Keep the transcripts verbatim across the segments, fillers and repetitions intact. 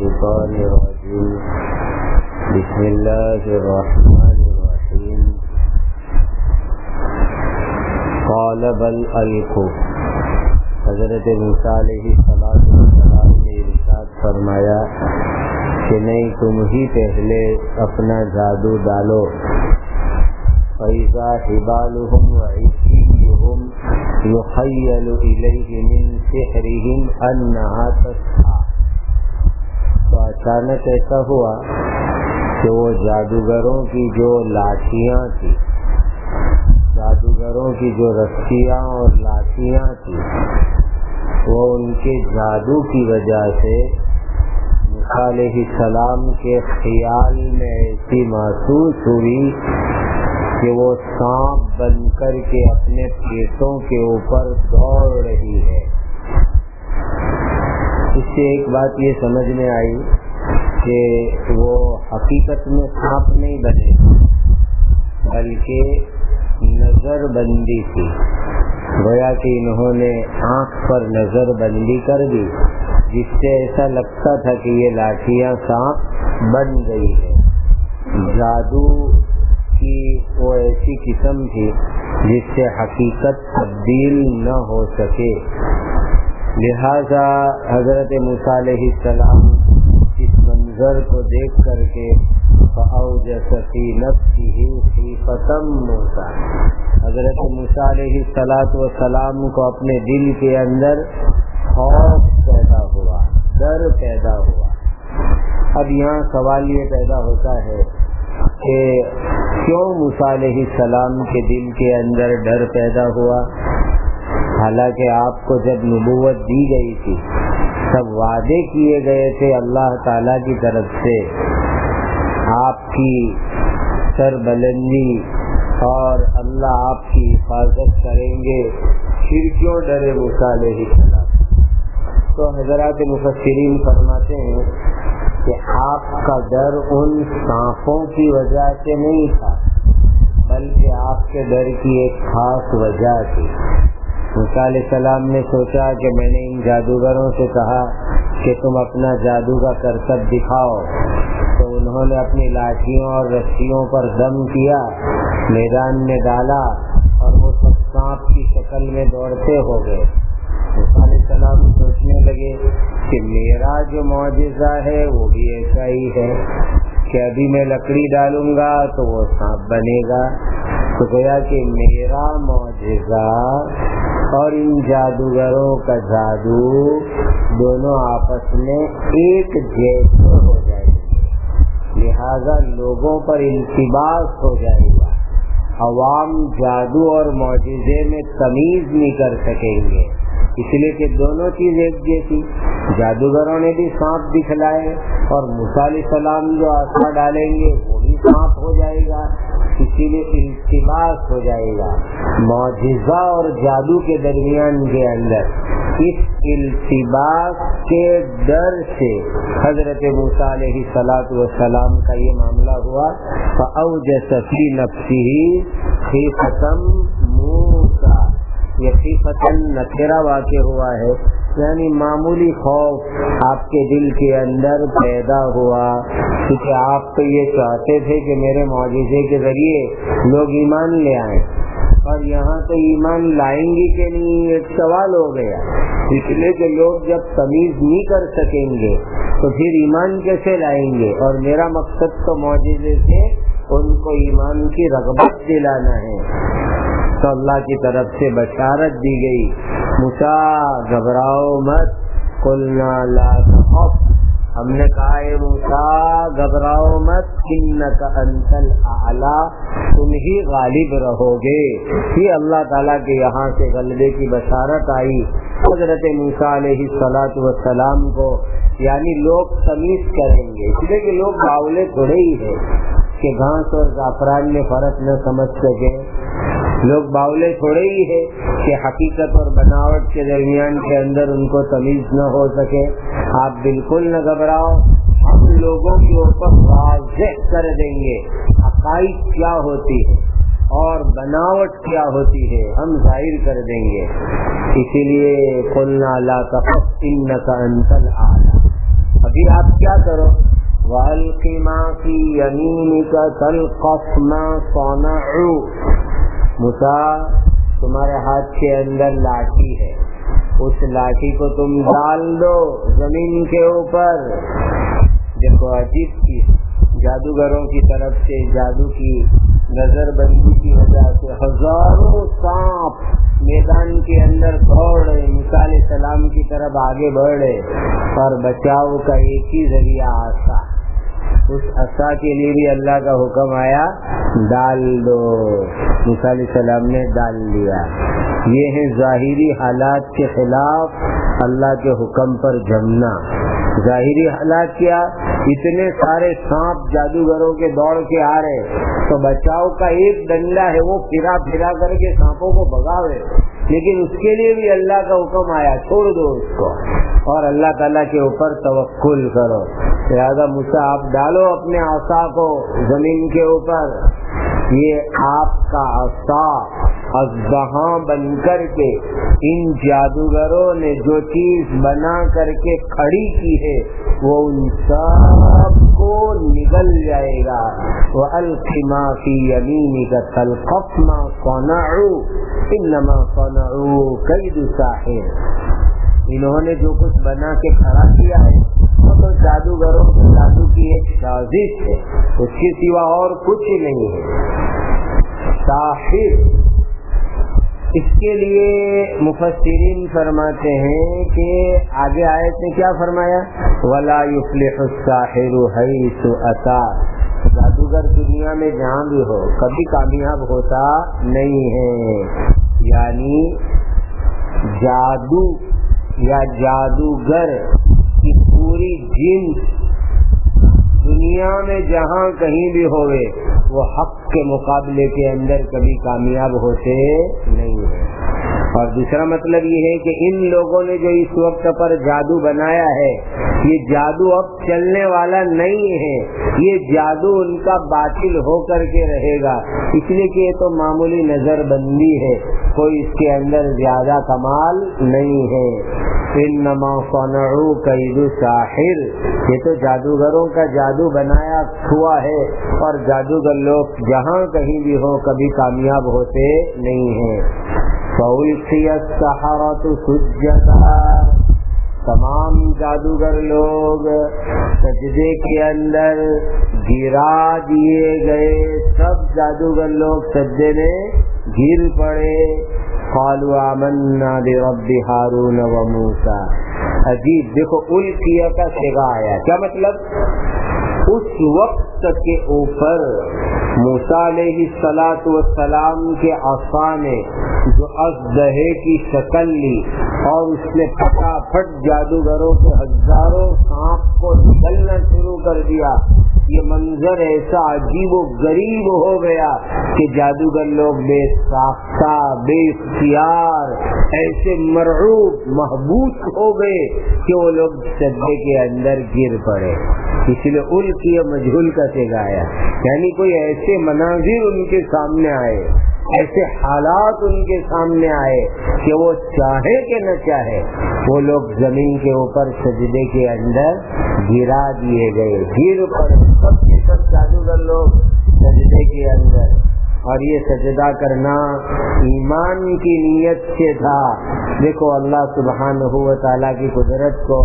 الشيطان الرجيم بسم الله الرحمن الرحيم قال بل القوا حضرت موسیٰ علیہ السلام نے ارشاد فرمایا کہ نہیں، تم ہی پہلے اپنا جادو ڈالو۔ فَإِذَا حِبَالُهُمْ وَعِصِيُّهُمْ يُخَيَّلُ إِلَيْهِ مِنْ سِحْرِهِمْ أَنَّهَا تَسْعَىٰ۔ تو اچانک ایسا ہوا کہ وہ جادوگروں کی جو لاٹھیاں تھی، جادوگروں کی جو رسیاں اور لاٹھیاں تھی، وہ ان کے جادو کی وجہ سے موسیٰ علیہ السلام کے خیال میں ایسی محسوس ہوئی کہ وہ سانپ بن کر کے اپنے پیٹوں کے اوپر دوڑ رہی ہے۔ اس سے ایک بات یہ سمجھ میں آئی کہ وہ حقیقت میں سانپ نہیں بنے، بلکہ نظر بندی تھی۔ گویا کہ انہوں نے آنکھ پر نظر بندی کر دی، جس سے ایسا لگتا تھا کہ یہ لاٹھیاں سانپ بن گئی ہے۔ جادو کی وہ ایسی قسم تھی جس سے حقیقت تبدیل نہ ہو سکے، لہذا حضرت موسیٰ علیہ السلام اس منظر کو دیکھ کر کے فَأَوْجَسَ فِي نَفْسِهِ خِيفَةً مُوسَىٰ، حضرت موسیٰ علیہ السلام کو اپنے دل کے اندر خوف پیدا ہوا، ڈر پیدا ہوا۔ اب یہاں سوال یہ پیدا ہوتا ہے کہ کیوں موسیٰ علیہ السلام کے دل کے اندر ڈر پیدا ہوا؟ حالانکہ آپ کو جب نبوت دی گئی تھی، سب وعدے کیے گئے تھے اللہ تعالیٰ کی طرف سے، آپ کی سربلندی اور اللہ آپ کی حفاظت کریں گے، پھر کیوں ڈرے موسیٰ علیہ السلام؟ تو حضرات مفسرین فرماتے ہیں کہ آپ کا ڈر ان سانپوں کی وجہ سے نہیں تھا، بلکہ آپ کے ڈر کی ایک خاص وجہ تھی۔ موسیٰ علیہ السلام نے سوچا کہ میں نے ان جادوگروں سے کہا کہ تم اپنا جادو کا کرتب دکھاؤ، تو انہوں نے اپنی لاٹھیوں اور رسیوں پر دم کیا، میدان میں ڈالا اور وہ سب سانپ کی شکل میں دوڑتے ہو گئے۔ موسیٰ علیہ السلام سوچنے لگے کہ میرا جو معجزہ ہے وہ بھی ایسا ہی ہے کہ ابھی میں لکڑی ڈالوں گا تو وہ سانپ بنے گا۔ تو گویا کہ میرا معجزہ اور ان جادوگروں کا جادو دونوں آپس میں ایک جیسے ہو جائیں گے، لہذا لوگوں پر التباس ہو جائے گا، عوام جادو اور معجزے میں تمیز نہیں کر سکیں گے، اس لیے کہ دونوں چیز ایک جیسی۔ جادوگروں نے بھی سانپ دکھلائے اور موسیٰ علیہ السلام جو آسما ڈالیں گے وہ بھی سانپ ہو جائے گا، اسی لیے التباس ہو جائے گا۔ معجزہ اور جادو کے درمیان کے اندر اس التباس کے ڈر سے حضرت موسیٰ علیہ السلام کا یہ معاملہ ہوا، فَأَوْجَسَ فِي نَفْسِهِ خِيفَةً مُوسَىٰ۔ یہ خیفتاً نکرہ واقع ہوا ہے، یعنی معمولی خوف آپ کے دل کے اندر پیدا ہوا، کیونکہ آپ تو یہ چاہتے تھے کہ میرے معجزے کے ذریعے لوگ ایمان لے آئیں، اور یہاں تو ایمان لائیں گے کہ نہیں ایک سوال ہو گیا، اس لیے کہ لوگ جب تمیز نہیں کر سکیں گے تو پھر ایمان کیسے لائیں گے؟ اور میرا مقصد تو معجزے سے ان کو ایمان کی رغبت دلانا ہے۔ تو اللہ کی طرف سے بشارت دی گئی، موسیٰ گھبراؤ مت، قلنا لا تخف، ہم نے کہا اے موسیٰ گھبراؤ مت، انک انت الاعلی، تم ہی غالب رہو گے۔ یہ اللہ تعالیٰ کے یہاں سے غلبے کی بشارت آئی حضرت موسیٰ علیہ السلام کو، یعنی لوگ تمیز کریں گے، اس لیے کہ لوگ باولے تھوڑے ہی ہیں کہ گھاس اور زعفران میں فرق نہ سمجھ سکے، لوگ باولے تھوڑے ہی ہے کہ حقیقت اور بناوٹ کے درمیان کے اندر ان کو تمیز نہ ہو سکے۔ آپ بالکل نہ گھبراؤ، ہم لوگوں کے اوپر واضح کر دیں گے حقائق کیا ہوتی ہے اور بناوٹ کیا ہوتی ہے، ہم ظاہر کر دیں گے۔ اسی لیے قلنا لا تخف انک انت الاعلی۔ ابھی آپ کیا کرو، وَأَلْقِ مَا فِي يَمِينِكَ تَلْقَفْ مَا صَنَعُوا، موسیٰ تمہارے ہاتھ کے اندر لاٹھی ہے، اس لاٹھی کو تم ڈال دو زمین کے اوپر۔ دیکھو عجیب چیز، جادوگروں کی طرف سے جادو کی نظر بندی کی وجہ سے ہزاروں سانپ میدان کے اندر دوڑ رہے، موسیٰ علیہ السلام کی طرف آگے بڑھ رہے، اور بچاؤ کا ایک ہی ذریعہ عصا۔ اس عصا کے لیے بھی اللہ کا حکم آیا، ڈال دو۔ موسیٰ علیہ السلام نے ڈال دیا۔ یہ ہے ظاہری حالات کے خلاف اللہ کے حکم پر جمنا۔ ظاہری حالات کیا، اتنے سارے سانپ جادوگروں کے دوڑ کے آ رہے، تو بچاؤ کا ایک ڈنڈا ہے، وہ پھرا پھرا کر کے سانپوں کو بھگاوے، لیکن اس کے لیے بھی اللہ کا حکم آیا، چھوڑ دو اس کو اور اللہ تعالیٰ کے اوپر توکل کرو۔ لہٰذا موسیٰ آپ ڈالو اپنے عصا کو زمین کے اوپر۔ یہ آپ کا عصا اژدہا بن کر کے ان جادوگروں نے جو چیز بنا کر کے کھڑی کی ہے وہ ان سب کو نگل جائے گا۔ وَأَلْقِ مَا فِي يَمِينِكَ تَلْقَفْ مَا صَنَعُوا إِنَّمَا صَنَعُوا كَيْدُ سَاحِرٍ۔ انہوں نے جو کچھ بنا کے کھڑا کیا ہے وہ تو جادوگروں کے جادو کی ایک سازش ہے، اس کے سوا اور کچھ نہیں ہے۔ ساحر، اس کے لیے مفسرین فرماتے ہیں کہ آگے آیت میں کیا فرمایا، وَلَا يُفْلِحُ السَّاحِرُ حَيْثُ أَتَىٰ، جادوگر دنیا میں جہاں بھی ہو کبھی کامیاب ہوتا نہیں ہے۔ یعنی جادو یا جادوگر کی پوری جنس دنیا میں جہاں کہیں بھی ہوئے وہ حق کے مقابلے کے اندر کبھی کامیاب ہوتے نہیں ہیں۔ اور دوسرا مطلب یہ ہے کہ ان لوگوں نے جو اس وقت پر جادو بنایا ہے یہ جادو اب چلنے والا نہیں ہے، یہ جادو ان کا باطل ہو کر کے رہے گا، اس لیے کہ یہ تو معمولی نظر بندی ہے، کوئی اس کے اندر زیادہ کمال نہیں ہے۔ انما صنعوا کید ساحر، یہ تو جادوگروں کا جادو بنایا ہوا ہے، اور جادوگر لوگ جہاں کہیں بھی ہو کبھی کامیاب ہوتے نہیں ہیں۔ فَأُلْقِيَ السَّحَرَةُ سُجَّدًا، تمام جادوگر لوگ سجدے کے اندر گرا دیے گئے، سب جادوگر لوگ سجدے میں گر پڑے۔ قالوا آمنا برب ہارون و موسیٰ، عجیب دیکھو القیہ کا صیغہ آیا، کیا مطلب اس وقت کے اوپر موسیٰ علیہ الصلاۃ والسلام کے عصا نے جو اژدہے کی شکل لی اور اس نے پھٹافٹ جادوگروں کے ہزاروں سانپ کو نکلنا شروع کر دیا، یہ منظر ایسا عجیب و غریب ہو گیا کہ جادوگر لوگ بے ساختہ بے اختیار ایسے مرعوب محبوس ہو گئے کہ وہ لوگ سجدے کے اندر گر پڑے۔ اس لیے القی مجہول کا صیغہ آیا، یعنی کوئی ایسے مناظر ان کے سامنے آئے، ایسے حالات ان کے سامنے آئے کہ وہ چاہے کہ نہ چاہے وہ لوگ زمین کے اوپر سجدے کے اندر گرا دیے گئے، گر پڑے سب کے سب جادوگر لوگ سجدے کے اندر۔ اور یہ سجدہ کرنا ایمان کی نیت سے تھا۔ دیکھو اللہ سبحانہ و تعالیٰ کی قدرت کو،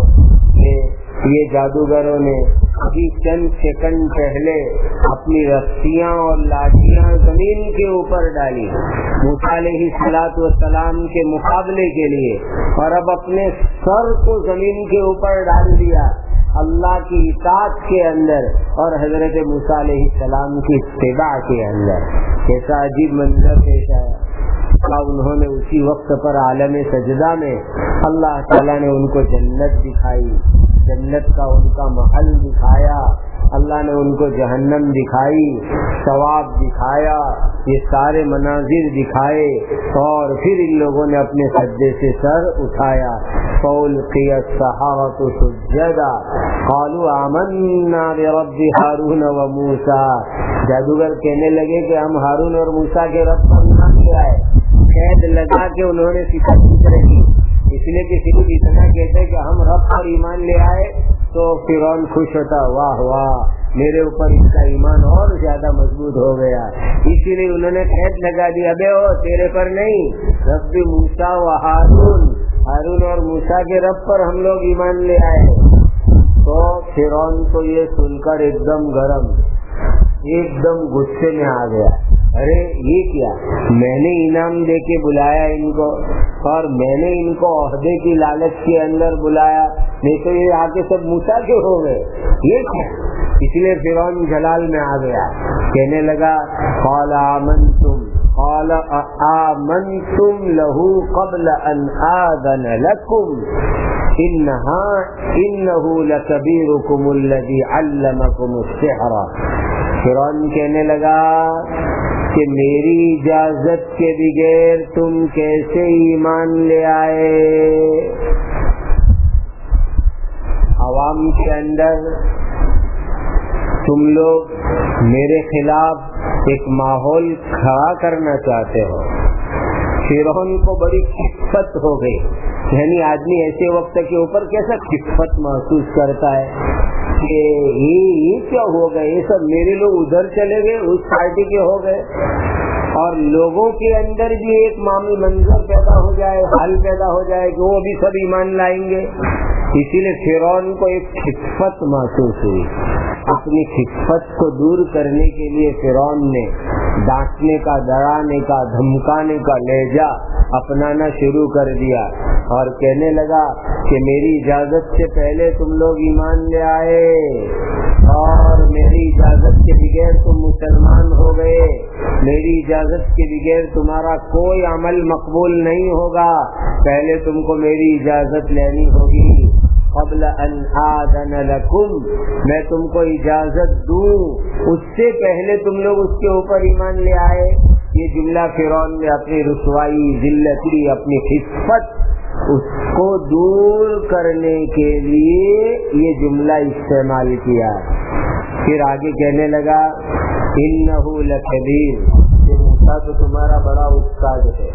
یہ جادوگروں نے ابھی چند سیکنڈ پہلے اپنی رسیاں اور لاٹیاں زمین کے اوپر ڈالی موسیٰ علیہ الصلاۃ والسلام کے مقابلے کے لیے، اور اب اپنے سر کو زمین کے اوپر ڈال دیا اللہ کی اطاعت کے اندر اور حضرت موسیٰ علیہ السلام کی اتباع کے اندر۔ کیسا عجیب منظر پیش آیا۔ انہوں نے اسی وقت پر عالم سجدہ میں اللہ تعالیٰ نے ان کو جنت دکھائی، جنت کا ان کا محل دکھایا، اللہ نے ان کو جہنم دکھائی، ثواب دکھایا، یہ سارے مناظر دکھائے، اور پھر ان لوگوں نے اپنے سجدے سے سر اٹھایا۔ فَأُلْقِيَ السَّحَرَةُ سُجَّدًا قَالُوا آمَنَّا بِرَبِّ هَارُونَ وَمُوسَىٰ، جادوگر کہنے لگے کہ ہم ہارون اور موسیٰ کے رب پر ایمان لے آئے۔ قید لگا کے انہوں نے صفت ذکر کی، اس اس لیے کہ صرف اتنا کہتے کہ ہم رب پر ایمان لے آئے تو فرعون خوش ہوتا، واہ واہ میرے اوپر اس کا ایمان اور زیادہ مضبوط ہو گیا. اسی لیے انہوں نے قید لگا دی، ابے او تیرے پر نہیں، رب موسیٰ و ہارون، ہارون اور موسیٰ کے رب پر ہم لوگ ایمان لے آئے. تو فرعون کو یہ سن کر ایک دم گرم، ایک دم غصے میں آ گیا. ارے یہ کیا، میں نے انعام دے کے بلایا ان کو، اور میں نے ان کو عہدے کی لالچ کے اندر بلایا، نہیں تو یہ آگے سب موسیٰ کے ہو گئے، یہ کیا. اس لیے فرعون جلال میں آ گیا، کہنے لگا قال آمنتم قال آمنتم له قبل ان آذن لكم انها انه لكبيركم الذي علمكم السحر. فرعون کہنے لگا کہ میری اجازت کے بغیر تم کیسے ایمان لے آئے. عوام کے اندر تم لوگ میرے خلاف ایک ماحول کھڑا کرنا چاہتے ہو. فرعون کو بڑی خفت ہو گئی، یعنی آدمی ایسے وقت کے اوپر کیسا خفت محسوس کرتا ہے کہ یہ کیا ہو گئے، یہ سب میرے لوگ ادھر چلے گئے، اس پارٹی کے ہو گئے، اور لوگوں کے اندر بھی ایک معمولی منظر پیدا ہو جائے، حال پیدا ہو جائے کہ وہ بھی سب ایمان لائیں گے. اسی لیے فرعون کو ایک خفت محسوس ہوئی. اپنی خفت کو دور کرنے کے لیے فرعون نے ڈانٹنے کا، ڈرانے کا، دھمکانے کا لہجہ اپنانا شروع کر دیا، اور کہنے لگا کہ میری اجازت سے پہلے تم لوگ ایمان لے آئے، اور میری اجازت کے بغیر تم مسلمان ہو گئے، میری اجازت کے بغیر تمہارا کوئی عمل مقبول نہیں ہوگا، پہلے تم کو میری اجازت لینی ہوگی. قبل ان آذن لکم، میں تم کو اجازت دوں اس سے پہلے تم لوگ اس کے اوپر ایمان لے آئے. یہ جملہ فرعون نے اپنی رسوائی، ذلتی، اپنی خفت اس کو دور کرنے کے لیے یہ جملہ استعمال کیا. پھر آگے کہنے لگا انہ لکبیر، یہ موسیٰ تو تمہارا بڑا استاد ہے.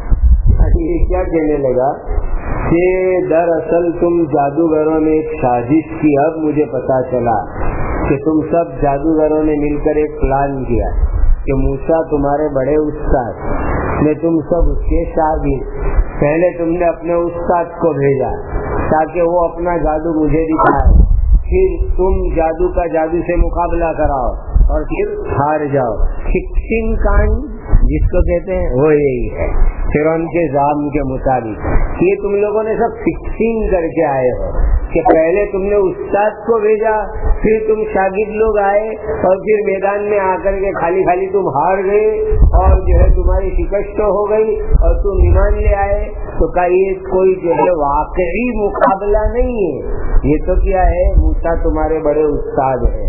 یہ کیا کہنے لگا کہ دراصل تم جادوگروں نے ایک سازش کی. اب مجھے پتا چلا کہ تم سب جادوگروں نے مل کر ایک پلان کیا کہ موسیٰ تمہارے بڑے استاد نے، تم سب اس کے شاگرد. پہلے تم نے اپنے استاد کو بھیجا تاکہ وہ اپنا جادو مجھے دکھائے، پھر تم جادو کا جادو سے مقابلہ کراؤ اور پھر ہار جاؤ. فکسنگ کانڈ جس کو کہتے ہیں وہ یہی ہے فرعون کے ظام کے مطابق. یہ تم لوگوں نے سب فکسنگ کر کے آئے ہو کہ پہلے تم نے استاد کو بھیجا، پھر تم شاگرد لوگ آئے، اور پھر میدان میں آ کر کے خالی خالی تم ہار گئے، اور جو ہے تمہاری شکست ہو گئی اور تم ایمان لے آئے. تو کا یہ کوئی جو ہے واقعی مقابلہ نہیں ہے، یہ تو کیا ہے، موسیٰ تمہارے بڑے استاد ہیں.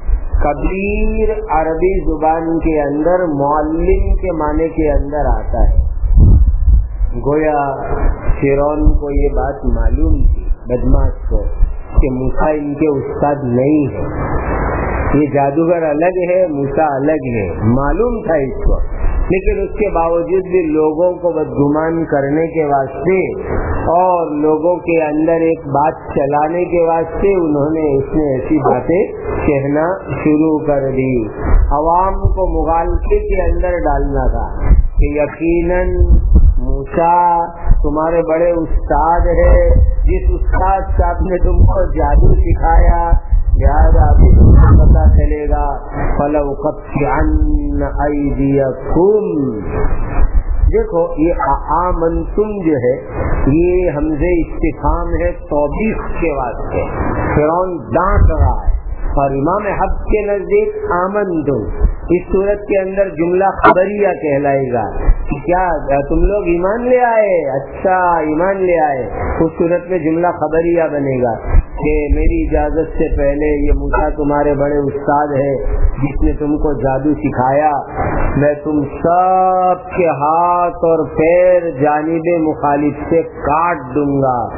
کبیر عربی زبان کے اندر معلم کے معنی کے اندر آتا ہے. گویا فرعون کو یہ بات معلوم تھی، بدماش کو، کہ موسیٰ ان کے استاد نہیں ہے، یہ جادوگر الگ ہے، موسیٰ الگ ہے، معلوم تھا اس کو. لیکن اس کے باوجود بھی لوگوں کو بدگمان کرنے کے واسطے اور لوگوں کے اندر ایک بات چلانے کے واسطے انہوں نے اس نے ایسی باتیں کہنا شروع کر دی. عوام کو مغالطے کے اندر ڈالنا تھا کہ یقیناً موسیٰ تمہارے بڑے استاد ہے، جس استاد صاحب نے تم کو جادو سکھایا، لہٰذا ابھی تم کو پتا چلے گا فَلَأُقَطِّعَنَّ أَيْدِيَكُمْ. دیکھو یہ آمنتم جو ہے یہ حمزہ استفہام ہے توبیخ کے واسطے. فرعون ڈانٹ رہا ہے، اور امام حق کے نزدیک آمنتم اس صورت کے اندر جملہ خبریہ کہلائے گا کہ کیا تم لوگ ایمان لے آئے، اچھا ایمان لے آئے. اس صورت میں جملہ خبریہ بنے گا کہ میری اجازت سے پہلے یہ موسیٰ تمہارے بڑے استاد ہے جس نے تم کو جادو سکھایا، میں تم سب کے ہاتھ اور پیر جانب مخالف سے کاٹ دوں گا.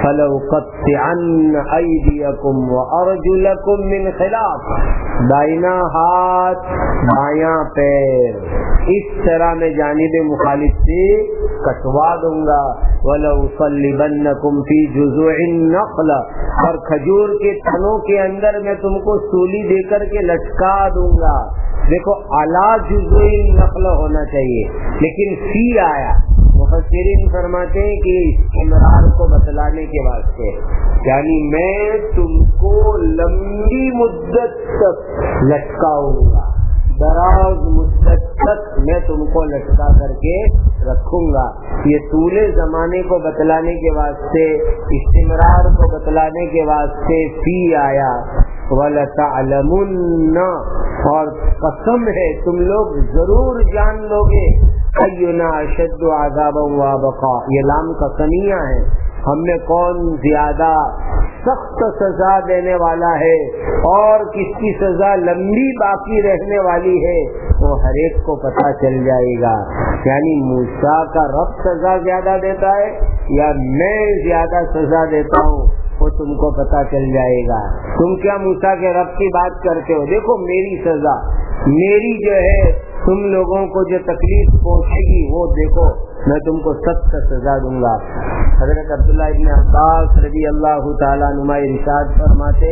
فَلَأُقَطِّعَنَّ أَيْدِيَكُمْ وَأَرْجُلَكُمْ مِنْ خِلَافٍ، دائنا ہاتھ بایاں پیر اس طرح میں جانب مخالف سے کٹوا دوں گا. وَلَأُصَلِّبَنَّكُمْ فِي جُذُوعِ النَّخْلِ، اور کھجور کے تنوں کے اندر میں تم کو سولی دے کر کے لٹکا دوں گا. دیکھو اعلیٰ جزوء النخل ہونا چاہیے لیکن فی آیا. مفسرین فرماتے ہیں کہ استمرار کو بتلانے کے واسطے، یعنی میں تم کو لمبی مدت تک لٹکاؤں گا، دراز مدت تک میں تم کو لٹکا کر کے رکھوں گا. یہ طول زمانے کو بتلانے کے واسطے، استمرار کو بتلانے کے واسطے فی آیا. وَلَتَعْلَمُنَّ، اور قسم ہے تم لوگ ضرور جان لو گے، اَيُّنَا أَشَدُّ عَذَابًا وَأَبْقَىٰ، یہ لام قسمیہ ہے، ہم نے کون زیادہ سخت سزا دینے والا ہے اور کس کی سزا لمبی باقی رہنے والی ہے، وہ ہر ایک کو پتہ چل جائے گا. یعنی موسیٰ کا رب سزا زیادہ دیتا ہے یا میں زیادہ سزا دیتا ہوں، وہ تم کو پتہ چل جائے گا. تم کیا موسیٰ کے رب کی بات کرتے ہو؟ دیکھو میری سزا، میری جو ہے تم لوگوں کو جو تکلیف پہنچے گی وہ دیکھو، میں تم کو سخت سزا دوں گا. حضرت عبداللہ ابن عباس رضی اللہ تعالیٰ عنہما ارشاد فرماتے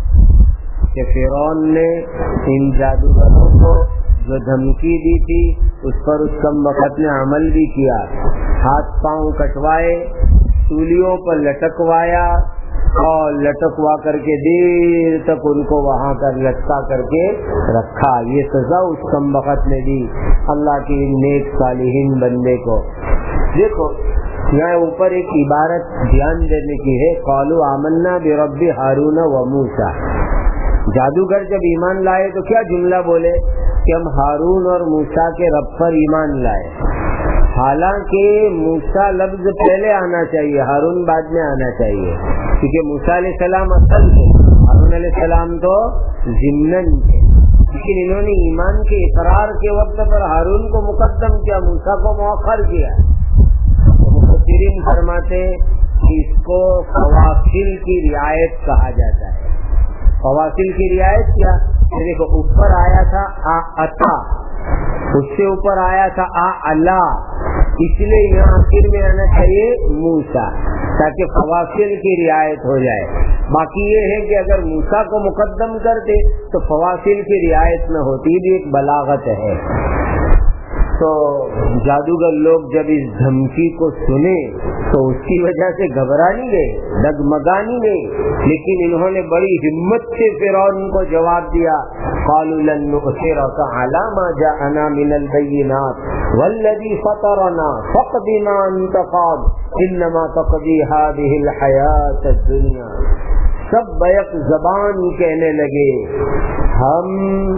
کہ فرعون نے ان جادوگروں کو جو دھمکی دی تھی اس پر اس کم وقت نے عمل بھی کیا، ہاتھ پاؤں کٹوائے، سولیوں پر لٹکوایا اور لٹکوا کر کے دیر تک ان کو وہاں کر لٹکا کر کے رکھا. یہ سزا اس کم وقت نے دی اللہ کی نیک صالحین بندے کو. دیکھو یہاں اوپر ایک عبارت دھیان دینے کی ہے، قالوا آمنا برب ہارون و موسیٰ. جادوگر جب ایمان لائے تو کیا جملہ بولے کہ ہم ہارون اور موسیٰ کے رب پر ایمان لائے. حالانکہ موسیٰ لفظ پہلے آنا چاہیے، ہارون بعد میں آنا چاہیے، کیونکہ موسیٰ علیہ السلام اصل تھے، ہارون علیہ السلام تو ضمناً تھے، لیکن انہوں نے ایمان کے اقرار کے وقت پر ہارون کو مقدم کیا، موسیٰ کو مؤخر کیا. مفسرین فرماتے کہ اس کو فواصل کی رعایت کہا جاتا ہے. فواصل کی رعایت کیا؟ دیکھو اوپر آیا تھا آ اتا، اس سے اوپر آیا تھا آ اللہ، اس لیے یہاں آخر میں آنا چاہیے موسیٰ تاکہ فواصل کی رعایت ہو جائے. باقی یہ ہے کہ اگر موسیٰ کو مقدم کرتے تو فواصل کی رعایت نہ ہوتی، بھی ایک بلاغت ہے. تو جادوگر لوگ جب اس دھمکی کو سنے تو اس کی وجہ سے گھبرا نہیں گئے، ڈگمگا نہیں گئے، لیکن انہوں نے بڑی ہمت سے فرعون کو جواب دیا. قالوا لن نؤثرك على ما جاءنا من البينات والذي فطرنا فاقض ما انت قاض انما تقضي هذه الحياة الدنيا. سب بیک زبان کہنے لگے ہم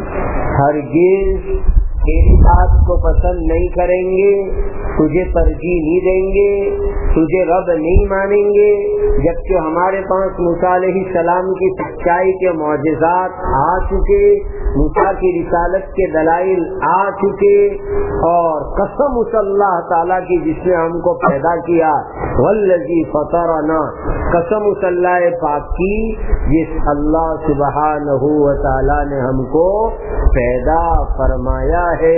ہرگز تیری بات کو پسند نہیں کریں گے، تجھے ترجیح نہیں دیں گے، تجھے رب نہیں مانیں گے، جبکہ ہمارے پاس موسیٰ علیہ السلام کی سچائی کے معجزات آ چکے، موسیٰ کی رسالت کے دلائل آ چکے، اور قسم اس اللہ تعالیٰ کی جس نے ہم کو پیدا کیا، والذی فطرنا، قسم اس اللہ پاک کی جس اللہ سبحانہ و تعالیٰ نے ہم کو پیدا فرمایا ہے.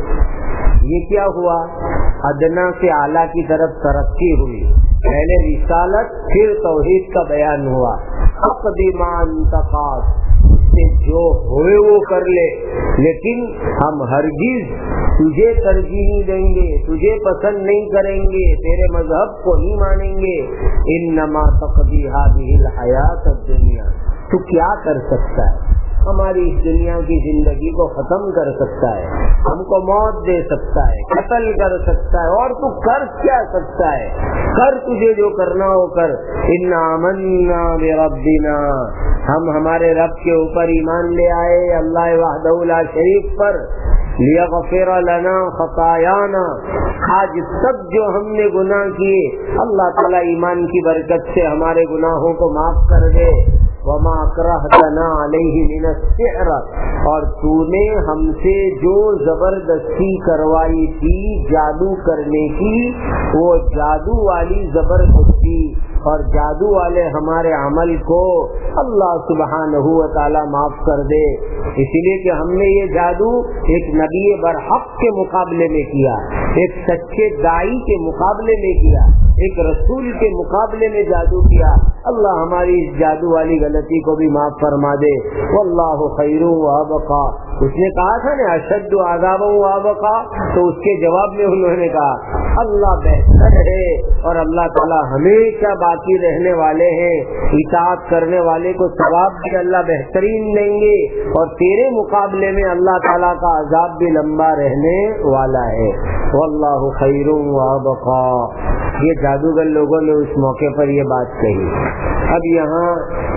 یہ کیا ہوا؟ ادنا سے اعلیٰ کی طرف ترقی ہوئی. پہلے رسالت پھر توحید کا بیان ہوا. اقدما انتقاد، اس سے جو ہوئے وہ کر لے، لیکن ہم ہرگز تجھے ترجیح نہیں دیں گے، تجھے پسند نہیں کریں گے، تیرے مذہب کو نہیں مانیں گے. انما تقضی هذه الحیات الدنیا، تو کیا کر سکتا ہے؟ ہماری اس دنیا کی زندگی کو ختم کر سکتا ہے، ہم کو موت دے سکتا ہے، قتل کر سکتا ہے، اور تو کر کیا سکتا ہے؟ کر تجھے جو کرنا ہو کر. انا آمنا بربنا، ہم ہمارے رب کے اوپر ایمان لے آئے، اللہ وحدہ لا شریک پر. لیغفر لنا خطایانا، آج تک جو ہم نے گناہ کیے اللہ تعالیٰ ایمان کی برکت سے ہمارے گناہوں کو معاف کر دے. وما اکرہتنا علیہ من السحر، اور تو نے ہم سے جو زبردستی کروائی تھی جادو کرنے کی، وہ جادو والی زبردستی اور جادو والے ہمارے عمل کو اللہ سبحانہ و تعالی معاف کر دے، اسی لیے کہ ہم نے یہ جادو ایک نبی برحق کے مقابلے میں کیا، ایک سچے دائی کے مقابلے میں کیا، ایک رسول کے مقابلے میں جادو کیا۔ اللہ ہماری اس جادو والی غلطی کو بھی معاف فرما دے۔ واللہ خیر و ابقا، اس نے کہا تھا نا اشد عذاب و ابقا، تو اس کے جواب میں انہوں نے کہا اللہ بہتر ہے اور اللہ تعالیٰ ہمیشہ باقی رہنے والے ہیں، اطاعت کرنے والے کو ثواب بھی اللہ بہترین دیں گے، اور تیرے مقابلے میں اللہ تعالیٰ کا عذاب بھی لمبا رہنے والا ہے۔ واللہ خیر و ابقا، یہ جادوگر لوگوں نے اس موقع پر یہ بات کہی۔ اب یہاں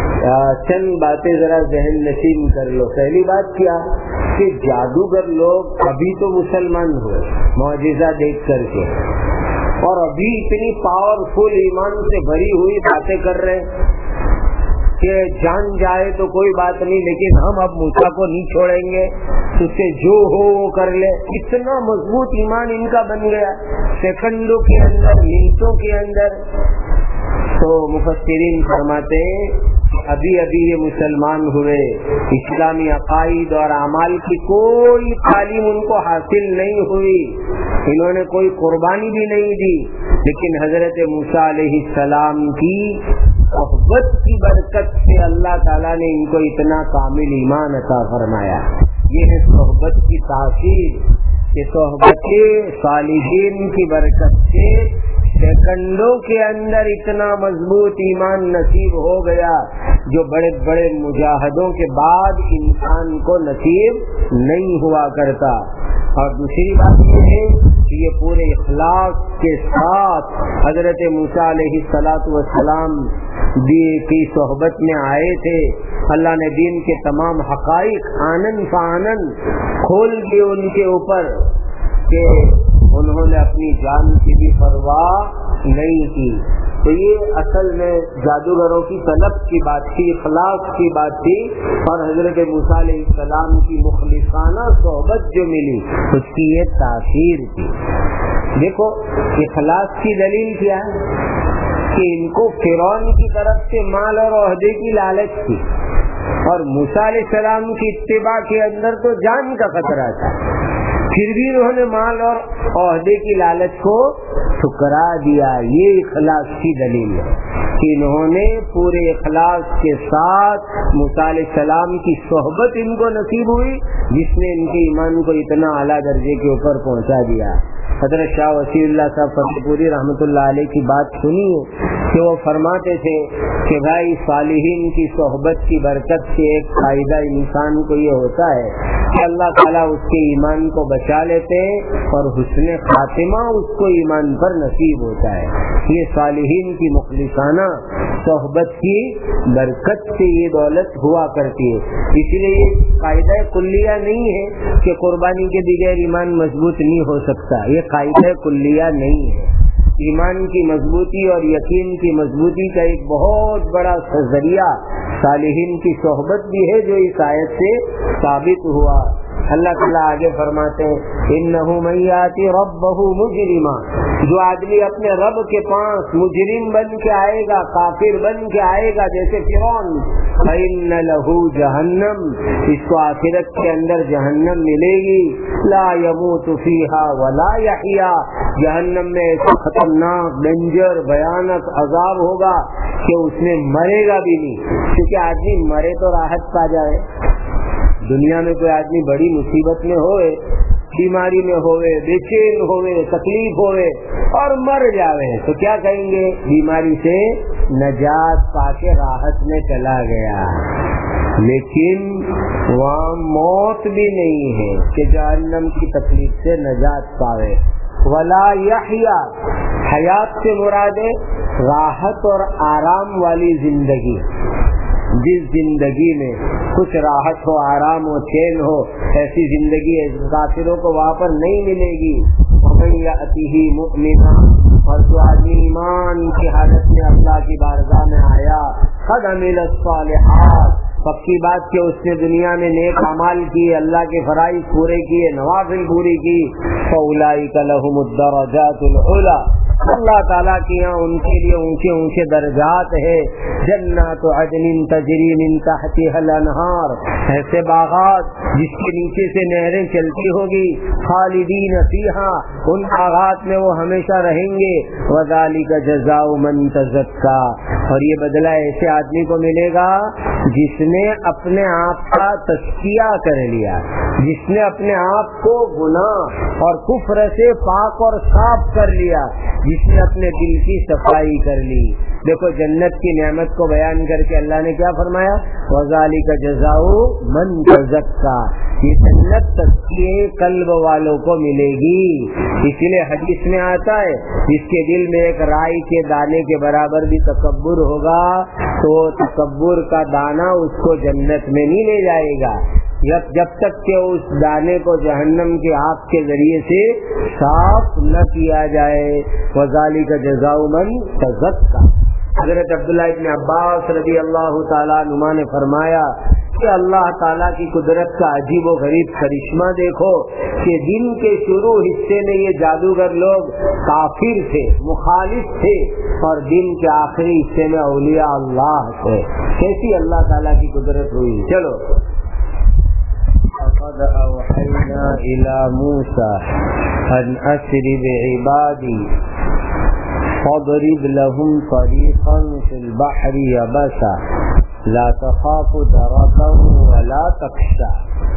چند باتیں ذرا ذہن نشین کر لو۔ پہلی بات کیا کہ جادوگر لوگ ابھی تو مسلمان ہوئے معجزہ دیکھ کر کے، اور ابھی اتنی پاورفل ایمان سے بھری ہوئی باتیں کر رہے کہ جان جائے تو کوئی بات نہیں، لیکن ہم اب موسیٰ کو نہیں چھوڑیں گے، اس سے جو ہو وہ کر لے۔ اتنا مضبوط ایمان ان کا بن گیا سیکنڈوں کے اندر، منٹوں کے اندر۔ تو مفسرین فرماتے ہیں ابھی ابھی یہ مسلمان ہوئے، اسلامی عقائد اور اعمال کی کوئی تعلیم ان کو حاصل نہیں ہوئی، انہوں نے کوئی قربانی بھی نہیں دی، لیکن حضرت موسیٰ علیہ السلام کی صحبت کی برکت سے اللہ تعالیٰ نے ان کو اتنا کامل ایمان عطا فرمایا۔ یہ ہے صحبت کی تاثیر، کہ صحبت صالحین کی برکت سے سیکنڈوں کے اندر اتنا مضبوط ایمان نصیب ہو گیا جو بڑے بڑے مجاہدوں کے بعد انسان کو نصیب نہیں ہوا کرتا۔ اور دوسری بات یہ ہے کہ یہ پورے اخلاص کے ساتھ حضرت موسیٰ علیہ الصلاۃ والسلام کی صحبت میں آئے تھے۔ اللہ نے دین کے تمام حقائق آنن فآنن کھول دیے ان کے اوپر کہ انہوں نے اپنی جان کی بھی پرواہ نہیں کی۔ تو یہ اصل میں جادوگروں کی طلب کی بات تھی، اخلاص کی بات تھی، اور حضرت موسیٰ علیہ السلام کی مخلصانہ صحبت جو ملی اس کی یہ تاثیر تھی۔ دیکھو اخلاص کی دلیل کیا ہے کہ ان کو فرعون کی طرف سے مال اور عہدے کی لالچ تھی، اور موسیٰ علیہ السلام کی اتباع کے اندر تو جان کا خطرہ تھا، پھر بھی انہوں نے مال اور عہدے کی لالچ کو ٹھکرا دیا۔ یہ اخلاص کی دلیل ہے کہ انہوں نے پورے اخلاص کے ساتھ موسیٰ علیہ السلام کی صحبت ان کو نصیب ہوئی، جس نے ان کے ایمان کو اتنا اعلیٰ درجے کے اوپر پہنچا دیا۔ حضرت شاہ وسیع اللہ صاحب فتح پوری رحمۃ اللہ علیہ کی بات سنی ہے کہ وہ فرماتے تھے کہ بھائی صالحین کی صحبت کی برکت سے ایک فائدہ انسان کو یہ ہوتا ہے کہ اللہ تعالیٰ اس کے ایمان کو بچا لیتے ہیں اور حسن خاتمہ اس کو ایمان پر نصیب ہوتا ہے۔ یہ صالحین کی مخلصانہ صحبت کی برکت سے یہ دولت ہوا کرتی ہے۔ اس لیے یہ قاعدہ کلیہ نہیں ہے کہ قربانی کے بغیر ایمان مضبوط نہیں ہو سکتا، یہ قاعدہ کلیہ نہیں ہے۔ ایمان کی مضبوطی اور یقین کی مضبوطی کا ایک بہت بڑا ذریعہ صالحین کی صحبت بھی ہے، جو اس آیت سے ثابت ہوا۔ اللہ تعالیٰ آگے فرماتے ہیں انہ من یاتی ربہ مجرما، جو آدمی اپنے رب کے پاس مجرم بن کے آئے گا، کافر بن کے آئے گا جیسے فرعون، فإن لہ جہنم، اس کو آخرت کے اندر جہنم ملے گی، لا یموت فیہا ولا یحیا، جہنم میں ایسا خطرناک ڈینجر بھیانک عذاب ہوگا کہ اس میں مرے گا بھی نہیں، کیونکہ آدمی مرے تو راحت پا جائے۔ دنیا میں کوئی آدمی بڑی مصیبت میں ہوئے، بیماری میں ہوئے، بے چین ہوئے، تکلیف ہوئے اور مر جاوے تو کیا کہیں گے؟ بیماری سے نجات پا کے راحت میں چلا گیا۔ لیکن وہاں موت بھی نہیں ہے کہ جہنم کی تکلیف سے نجات پاوے۔ ولا یحیا، حیات سے مراد ہے راحت اور آرام والی زندگی، جس زندگی میں کچھ راحت ہو، آرام ہو، چین ہو، ایسی زندگی کافروں کو وہاں پر نہیں ملے گی۔ ومن یأتہ مؤمنا، اور جو آدمی ایمان کی حالت میں اللہ کی بارگاہ میں آیا، قد عمل الصالحات، پکی بات کہ اس نے دنیا میں نیک اعمال کیے، اللہ کے فرائض پورے کیے، نوافل پوری کی، فاولئک لہم الدرجات العلی، اللہ تعالیٰ کے یہاں ان کے لیے اونچے اونچے درجات ہے. جنات عدن تجری من تحتها الانہار، ایسے باغات جس کے نیچے سے نہریں چلتی ہوگی. خالدین فیہا، ان باغات میں وہ ہمیشہ رہیں گے. وذالک جزاء من تزکا، اور یہ بدلہ ایسے آدمی کو ملے گا جس نے اپنے آپ کا تزکیہ کر لیا، جس نے اپنے آپ کو گناہ اور کفر سے پاک اور صاف کر لیا، جس نے اپنے دل کی صفائی کر لی. دیکھو جنت کی نعمت کو بیان کر کے اللہ نے کیا فرمایا؟ وذالک جزاء من تزکا، یہ جنت تزکیے قلب والوں کو ملے گی. اس لیے حدیث میں آتا ہے جس کے دل میں ایک رائی کے دانے کے برابر بھی تکبر ہوگا تو تکبر کا دانہ اس کو جنت میں نہیں لے جائے گا جب تک کہ اس دانے کو جہنم کے آگ کے ذریعے سے صاف نہ کیا جائے. وذالک جزاء من تزکا. حضرت عبداللہ ابن عباس رضی اللہ تعالیٰ عنہما نے فرمایا کہ اللہ تعالیٰ کی قدرت کا عجیب و غریب کرشمہ دیکھو کہ دن کے شروع حصے میں یہ جادوگر لوگ کافر تھے، مخالف تھے، اور دن کے آخری حصے میں اولیاء اللہ تھے. کیسی اللہ تعالیٰ کی قدرت ہوئی. چلو قد اوحینا الی موسیٰ ان اسر بعبادی فاضرب لهم طریقا فی البحر یبسا لا تخاف درکا ولا تخشى.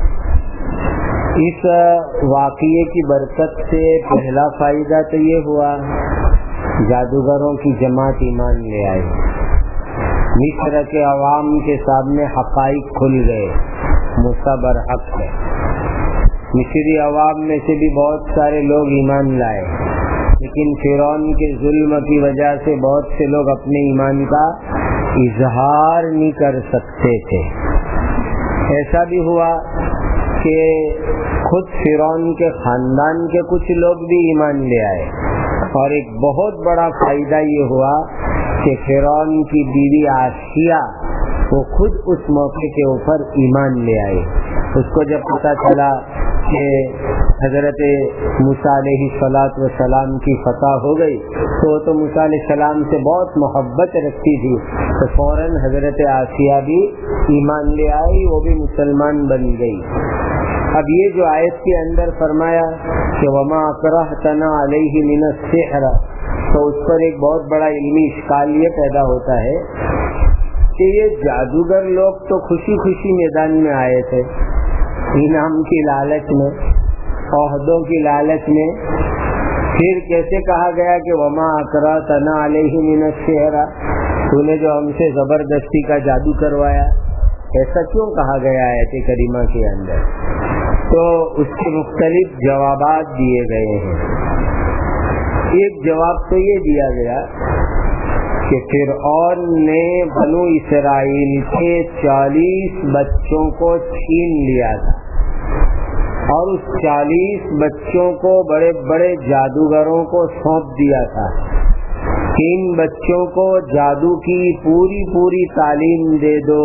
اس واقعے کی برکت سے پہلا فائدہ تو یہ ہوا جادوگروں کی جماعت ایمان لے آئی. مصر کے عوام کے سامنے حقائق کھل گئے. موسیٰ برحق ہے. مصری عوام میں سے بھی بہت سارے لوگ ایمان لائے، لیکن فرعون کے ظلم کی وجہ سے بہت سے لوگ اپنے ایمان کا اظہار نہیں کر سکتے تھے. ایسا بھی ہوا کہ خود فرعون کے خاندان کے کچھ لوگ بھی ایمان لے آئے. اور ایک بہت بڑا فائدہ یہ ہوا کہ فرعون کی بیوی آسیہ وہ خود اس موقع کے اوپر ایمان لے آئے. اس کو جب پتہ چلا کہ حضرت موسیٰ علیہ الصلاۃ والسلام کی فتح ہو گئی تو وہ تو موسیٰ علیہ السلام سے بہت محبت رکھتی تھی، تو فوراً حضرت آسیہ بھی ایمان لے آئی، وہ بھی مسلمان بن گئی. اب یہ جو آیت کے اندر فرمایا کہ وما اکرہتنا علیہ من السحر، تو اس پر ایک بہت بڑا علمی اشکال یہ پیدا ہوتا ہے کہ یہ جادوگر لوگ تو خوشی خوشی میدان میں آئے تھے، انعام کی لالچ میں، عہدوں کی لالچ میں. پھر کیسے کہا گیا کہ وما اکرہتنا علیہ من السحر، تو نے جو ہم سے زبردستی کا جادو کروایا، ایسا کیوں کہا گیا آیت کریمہ کے اندر؟ تو اس کے مختلف جوابات دیے گئے ہیں. ایک جواب تو یہ دیا گیا کہ فرعون نے بنو اسرائیل کے چالیس بچوں کو چھین لیا تھا اور اس چالیس بچوں کو بڑے بڑے جادوگروں کو سونپ دیا تھا. ان بچوں کو جادو کی پوری پوری تعلیم دے دو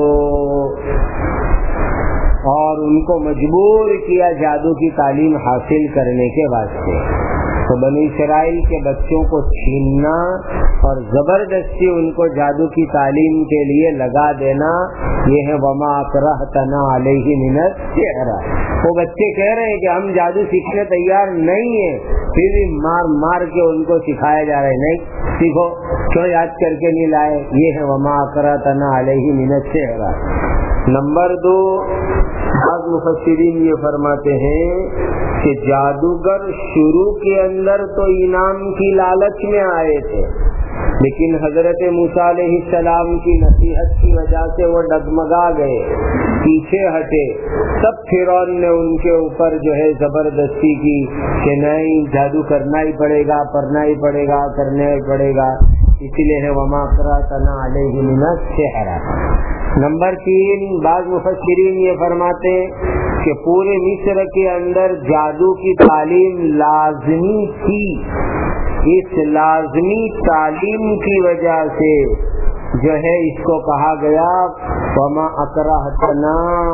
اور ان کو مجبور کیا جادو کی تعلیم حاصل کرنے کے واسطے. تو بنی اسرائیل کے بچوں کو چھیننا اور زبردستی ان کو جادو کی تعلیم کے لیے لگا دینا، یہ ہے وما اکرہتنا علیہ من السحر. وہ بچے کہہ رہے ہیں کہ ہم جادو سیکھنے تیار نہیں ہیں، پھر بھی مار مار کے ان کو سکھایا جا رہا ہے نہیں سیکھو، کیوں یاد کر کے نہیں لائے. یہ ہے وما اکرہتنا علیہ من السحر. نمبر دو، بعض مفسرین یہ فرماتے ہیں کہ جادوگر شروع کے اندر تو انعام کی لالچ میں آئے تھے، لیکن حضرت موسیٰ علیہ السلام کی نصیحت کی وجہ سے وہ ڈگمگا گئے، پیچھے ہٹے. تب فرعون نے ان کے اوپر جو ہے زبردستی کی کہ نہیں، جادو کرنا ہی پڑے گا، پڑھنا ہی پڑے گا، کرنا ہی پڑے گا. اسی لیے ہے وما اکرہتنا علیہ من السحر. نمبر تین، بعض مفسرین یہ فرماتے کہ پورے مصر کے اندر جادو کی تعلیم لازمی تھی. اس لازمی تعلیم کی وجہ سے جو ہے اس کو کہا گیا وما اکرہتنا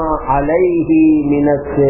علیہ من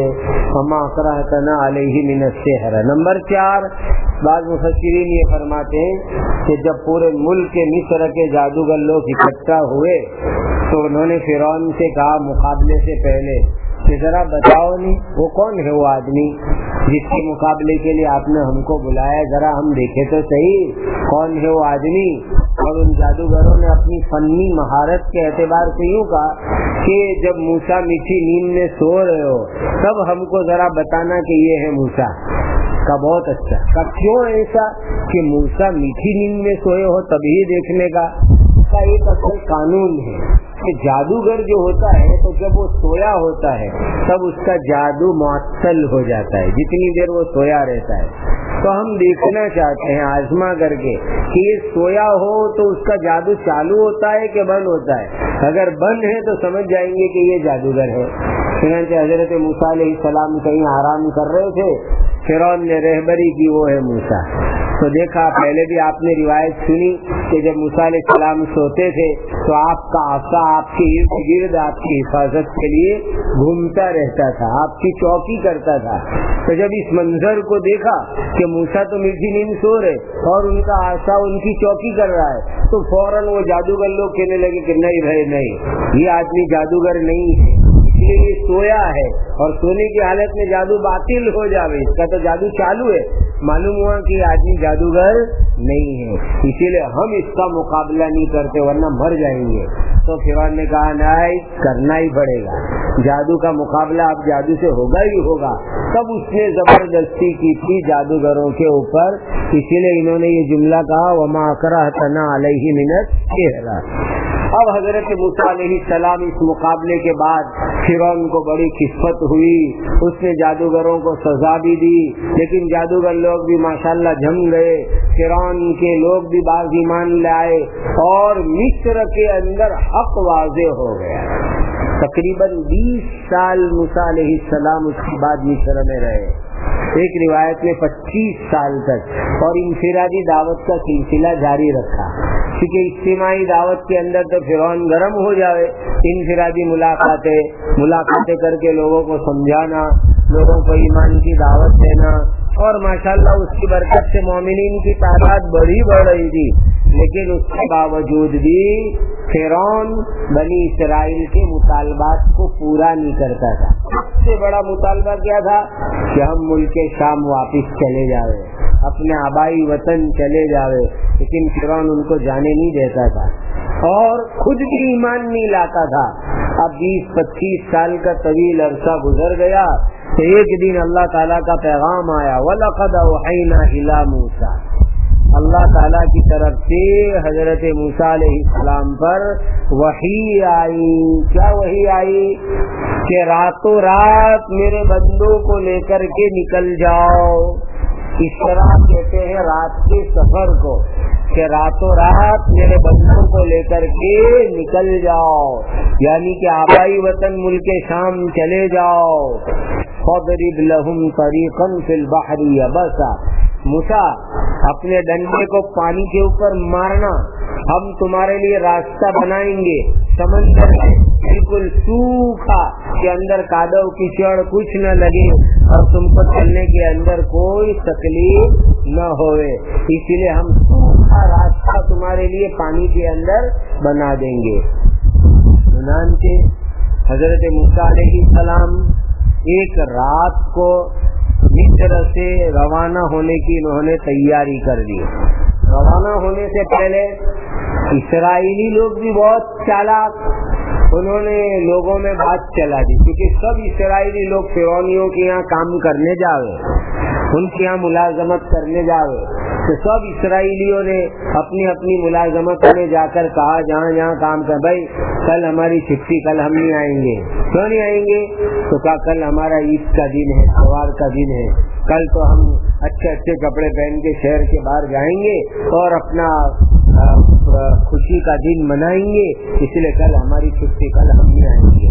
وما اکرہتنا علیہ من السحر۔ نمبر چار، بعض مفسرین یہ فرماتے ہیں کہ جب پورے ملک مصر کے جادوگر لوگ اکٹھا ہوئے تو انہوں نے فرعون سے کہا مقابلے سے پہلے کہ ذرا بتاؤ نہیں وہ کون ہے وہ آدمی جس کے مقابلے کے لیے آپ نے ہم کو بلایا، ذرا ہم دیکھے تو صحیح کون ہے وہ آدمی۔ اور ان جادوگروں نے اپنی فنی مہارت کے اعتبار سے یوں کہا کہ جب موسیٰ میٹھی نیند میں سو رہے ہو تب ہم کو ذرا بتانا کہ یہ ہے موسیٰ کا۔ بہت اچھا، کب کیوں ایسا کہ موسیٰ میٹھی نیند میں سوئے ہو تبھی دیکھنے کا؟ کا ایک اصل قانون ہے کہ جادوگر جو ہوتا ہے تو جب وہ سویا ہوتا ہے تب اس کا جادو معطل ہو جاتا ہے، جتنی دیر وہ سویا رہتا ہے۔ تو ہم دیکھنا چاہتے ہیں آزما کر کے کہ یہ سویا ہو تو اس کا جادو چالو ہوتا ہے کہ بند ہوتا ہے۔ اگر بند ہے تو سمجھ جائیں گے کہ یہ جادوگر ہے۔ چنانچہ حضرت موسیٰ علیہ السلام کہیں آرام کر رہے تھے، فرعون نے رہبری کی وہ ہے موسیٰ۔ تو دیکھا پہلے بھی آپ نے روایت سنی کہ جب موسیٰ علیہ السلام سوتے تھے تو آپ کا عصا آپ کے ارد گرد آپ کی حفاظت کے لیے گھومتا رہتا تھا، آپ کی چوکی کرتا تھا۔ تو جب اس منظر کو دیکھا کہ موسیٰ تو میٹھی نیند سو رہے اور ان کا عصا ان کی چوکی کر رہا ہے تو فوراً وہ جادوگر لوگ کہنے لگے کہ نہیں بھائی نہیں، یہ آدمی جادوگر نہیں ہے، یہ سویا ہے اور سونے کی حالت میں جادو باطل ہو جاوے، اس کا تو جادو چالو ہے۔ معلوم ہوا کہ آدمی جادوگر نہیں ہے، اسی لیے ہم اس کا مقابلہ نہیں کرتے ورنہ مر جائیں گے۔ تو فرعون نے کہا نہیں، کرنا ہی پڑے گا، جادو کا مقابلہ اب جادو سے ہوگا ہی ہوگا۔ تب اس نے زبردستی کی تھی جادوگروں کے اوپر، اسی لیے انہوں نے یہ جملہ کہا وما اکرہتنا علیہ من السحر۔ اب حضرت موسیٰ علیہ السلام اس مقابلے کے بعد فرعون کو بڑی خفت ہوئی، اس نے جادوگروں کو سزا بھی دی، لیکن جادوگر لوگ بھی ماشاءاللہ جم گئے، فرعون کے لوگ بھی باز ایمان لائے اور مصر کے اندر حق واضح ہو گیا۔ تقریباً بیس سال موسیٰ علیہ السلام اس کے بعد مصر میں رہے، ایک روایت میں پچیس سال تک، اور انفرادی دعوت کا سلسلہ جاری رکھا، کیونکہ اجتماعی دعوت کے اندر تو فرعون گرم ہو جائے۔ انفرادی ملاقاتیں ملاقاتیں کر کے لوگوں کو سمجھانا، لوگوں کو ایمان کی دعوت دینا، اور ماشاءاللہ اس کی برکت سے مومنین کی تعداد بڑی بڑھ رہی تھی، لیکن اس کے باوجود بھی فرعون بنی اسرائیل کے مطالبات کو پورا نہیں کرتا تھا۔ سب سے بڑا مطالبہ کیا تھا کہ ہم ملک شام واپس چلے جاوے، اپنے آبائی وطن چلے جاوے، لیکن فرعون ان کو جانے نہیں دیتا تھا اور خود بھی ایمان نہیں لاتا تھا۔ اب بیس پچیس سال کا طویل عرصہ گزر گیا تو ایک دن اللہ تعالیٰ کا پیغام آیا، وَلَقَدْ أَوْحَيْنَا إِلَىٰ مُوسَىٰ، اللہ تعالیٰ کی طرف سے حضرت موسیٰ علیہ السلام پر وحی آئی۔ کیا وحی آئی؟ کہ راتوں رات میرے بندوں کو لے کر کے نکل جاؤ۔ اس طرح کہتے ہیں رات کے سفر کو کہ راتوں رات میرے بندوں کو لے کر کے نکل جاؤ، یعنی کہ آبائی وطن ملک شام چلے جاؤ۔ فَاضْرِبْ لَهُمْ طَرِيقًا فِي الْبَحْرِ يَبَسًا، موسیٰ اپنے ڈنڈے کو پانی کے اوپر مارنا، ہم تمہارے لیے راستہ بنائیں گے سمندر میں بالکل سوکھا کہ اندر کادو کیچڑ کچھ نہ لگے اور تم کو چلنے کے اندر کوئی تکلیف نہ ہوئے، اسی لیے ہم سوکھا راستہ تمہارے لیے پانی کے اندر بنا دیں گے۔ چنانچہ حضرت موسیٰ علیہ السلام ایک رات کو مصر سے روانہ ہونے کی انہوں نے تیاری کر دی۔ روانہ ہونے سے پہلے اسرائیلی لوگ بھی بہت چالاک، انہوں نے لوگوں میں بات چلا دی، کیونکہ سب اسرائیلی لوگ فرعونیوں کے یہاں کام کرنے جاوے، ان کے یہاں ملازمت کرنے جاوے، تو سب اسرائیلیوں نے اپنی اپنی ملازمت میں جا کر کہا جہاں جہاں کام کر، بھائی کل ہماری چھٹی، کل ہم نہیں آئیں گے۔ کیوں نہیں آئیں گے؟ تو کہا کل ہمارا عید کا دن ہے، تہوار کا دن ہے، کل تو ہم اچھے اچھے کپڑے پہن کے شہر کے باہر جائیں گے اور اپنا خوشی کا دن منائیں گے، اس لیے کل ہماری چھٹی، کل ہم نہیں آئیں گے۔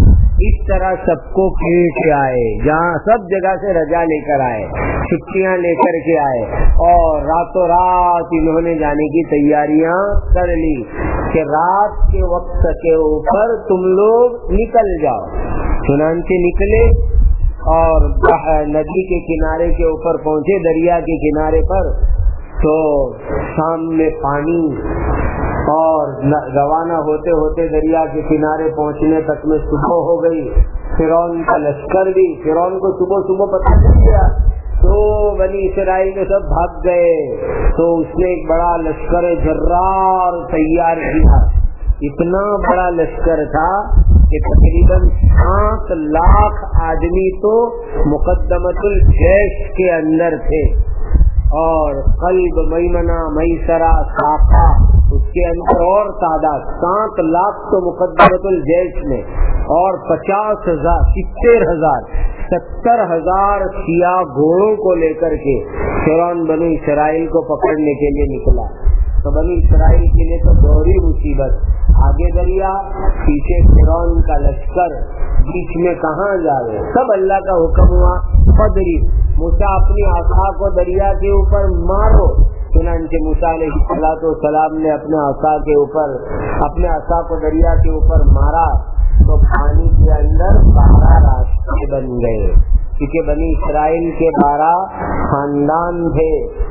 اس طرح سب کو کھینچ آئے، جہاں سب جگہ سے رجا لے کر آئے، چھٹیاں لے کر کے آئے، اور راتوں رات انہوں نے جانے کی تیاریاں کر لی کہ رات کے وقت کے اوپر تم لوگ نکل جاؤ۔ چنانچہ نکلے اور ندی کے کنارے کے اوپر پہنچے، دریا کے کنارے پر، تو سامنے پانی، اور روانہ ہوتے ہوتے دریا کے کنارے پہنچنے تک میں صبح ہو گئی۔ فرعون کا لشکر بھی، فرعون کو صبح صبح پتہ چل گیا تو بنی اسرائیل کے سب بھاگ گئے، تو اس نے ایک بڑا لشکر جرار تیار کیا۔ اتنا بڑا لشکر تھا کہ تقریباً سات لاکھ آدمی تو مقدمۃ الجیش کے اندر تھے، اور قلب، میمنہ، میسرہ، صافہ، اس کے اندر اور تعداد سات لاکھ تو مقدمۃ الجیش میں، اور پچاس ہزار ستر ہزار ستر ہزار سیاہ گھوڑوں کو لے کر کے فرعون بنی اسرائیل کو پکڑنے کے لیے نکلا۔ تو بنی اسرائیل کے لیے تو دوہری مصیبت، آگے دریا، پیچھے فرعون کا لشکر، بیچ میں کہاں جاوے؟ سب اللہ کا حکم ہوا، فدری موسیٰ اپنی عصا کو دریا کے اوپر مارو۔ چنانچہ موسیٰ علیہ الصلوۃ والسلام نے اپنے عصا کے اوپر اپنے عصا کو دریا کے اوپر مارا تو پانی کے اندر بارہ راستے بن گئے، کیونکہ بنی اسرائیل کے بارہ خاندان تھے،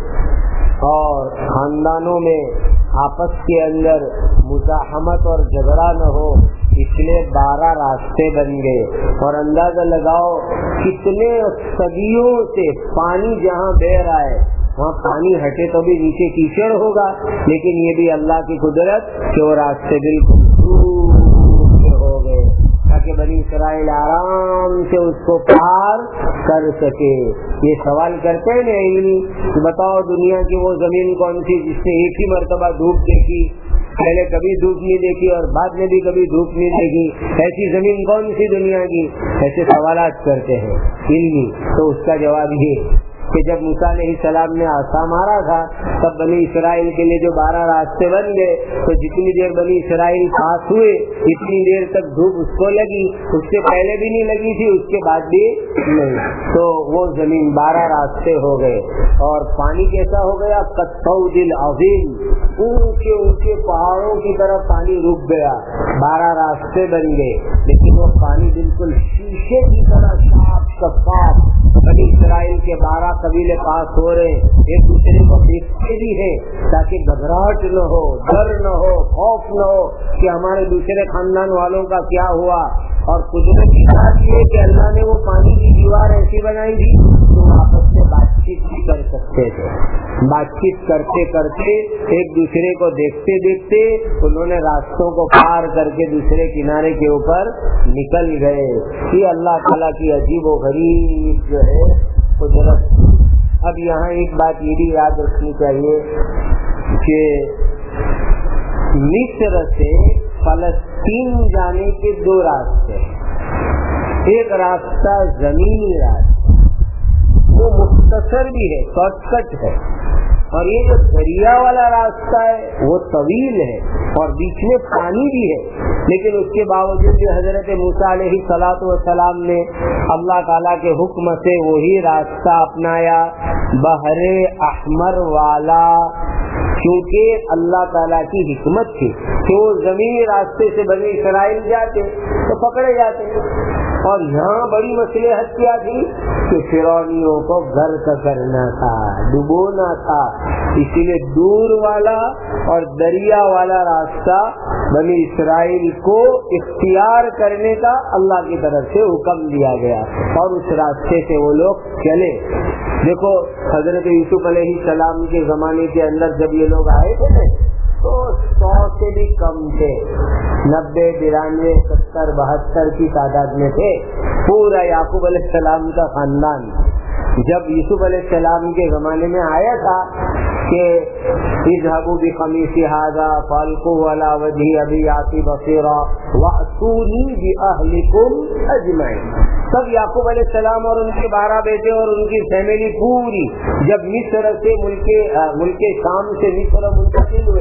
اور خاندانوں میں آپس کے اندر مزاحمت اور جھگڑا نہ ہو، اس لیے بارہ راستے بن گئے۔ اور اندازہ لگاؤ کتنے صدیوں سے پانی جہاں بہ رہا ہے، وہاں پانی ہٹے تو بھی نیچے کیچڑ ہوگا، لیکن یہ بھی اللہ کی قدرت کہ وہ راستے بالکل دور ہو گئے تاکہ بنی اسرائیل آرام سے اس کو پار کر سکے۔ یہ سوال کرتے ہیں نہیں کہ بتاؤ دنیا کی وہ زمین کون سی جس نے ایک ہی مرتبہ دھوپ دیکھی، پہلے کبھی دھوپ نہیں دیکھی اور بعد میں بھی کبھی دھوپ نہیں دیکھی، ایسی زمین کون سی دنیا کی؟ ایسے سوالات کرتے ہیں علمی۔ تو اس کا جواب یہ کہ جب موسیٰ علیہ السلام نے عصا مارا تھا تب بنی اسرائیل کے لیے جو بارہ راستے بن گئے، تو جتنی دیر بنی اسرائیل پاس ہوئے اتنی دیر تک دھوپ اس کو لگی، اس سے پہلے بھی نہیں لگی تھی، اس کے بعد بھی نہیں، تو وہ زمین بارہ راستے ہو گئے۔ اور پانی کیسا ہو گیا؟ کالطود العظیم، اونچے اونچے پہاڑوں کی طرف پانی رک گیا، بارہ راستے بن گئے، لیکن وہ پانی بالکل شیشے کی طرح صاف شفاف۔ بنی اسرائیل کے بارہ قبیلے پاس ہو رہے، ایک دوسرے کو دیکھتے بھی ہیں تاکہ گھبراہٹ نہ ہو، ڈر نہ ہو، خوف نہ ہو کہ ہمارے دوسرے خاندان والوں کا کیا ہوا۔ اور قدرت کی بات یہ کہ اللہ نے وہ پانی کی دیوار ایسی بنائی تھی تو آپس میں بات چیت بھی کر سکتے تھے۔ بات چیت کرتے کرتے ایک دوسرے کو دیکھتے دیکھتے انہوں نے راستوں کو پار کر کے دوسرے کنارے کے اوپر نکل گئے۔ یہ اللہ تعالیٰ کی عجیب و غریب جو ہے قدرت۔ اب یہاں ایک بات یہ بھی یاد رکھنی چاہیے کہ مصر سے فلسطین جانے کے دو راستے ہیں۔ ایک راستہ زمینی راستہ، وہ مختصر بھی ہے، شارٹ کٹ ہے، اور یہ جو دریا والا راستہ ہے وہ طویل ہے اور بیچ میں پانی بھی ہے، لیکن اس کے باوجود بھی حضرت موسیٰ علیہ الصلوۃ والسلام نے اللہ تعالیٰ کے حکم سے وہی راستہ اپنایا، بحر احمر والا، کیونکہ اللہ تعالیٰ کی حکمت تھی کہ وہ زمینی راستے سے بنی اسرائیل جاتے تو پکڑے جاتے، اور یہاں بڑی مصلحت کیا تھی کہ فرعونیوں کو غرق کرنا تھا، ڈبونا تھا، اسی لیے دور والا اور دریا والا راستہ بنی اسرائیل کو اختیار کرنے کا اللہ کی طرف سے حکم دیا گیا، اور اس راستے سے وہ لوگ چلے۔ دیکھو حضرت یوسف علیہ السلام کے زمانے کے اندر جب یہ لوگ آئے تھے تو سو سے بھی کم تھے، نبے بانوے ستر بہتر کی تعداد میں تھے، پورا یعقوب علیہ السلام کا خاندان۔ جب یوسف علیہ السلام کے زمانے میں آیا تھا کہ اذهبوا بقمیصی ھذا فالقوه علی وجه ابی یأتی بصیرا واتونی باہلکم اجمعین، تب یعقوب علیہ السلام اور ان کے بارہ بیٹے اور ان کی فیملی پوری جب مصر سے ملک ملک شام سے مصر منتقل ہوئے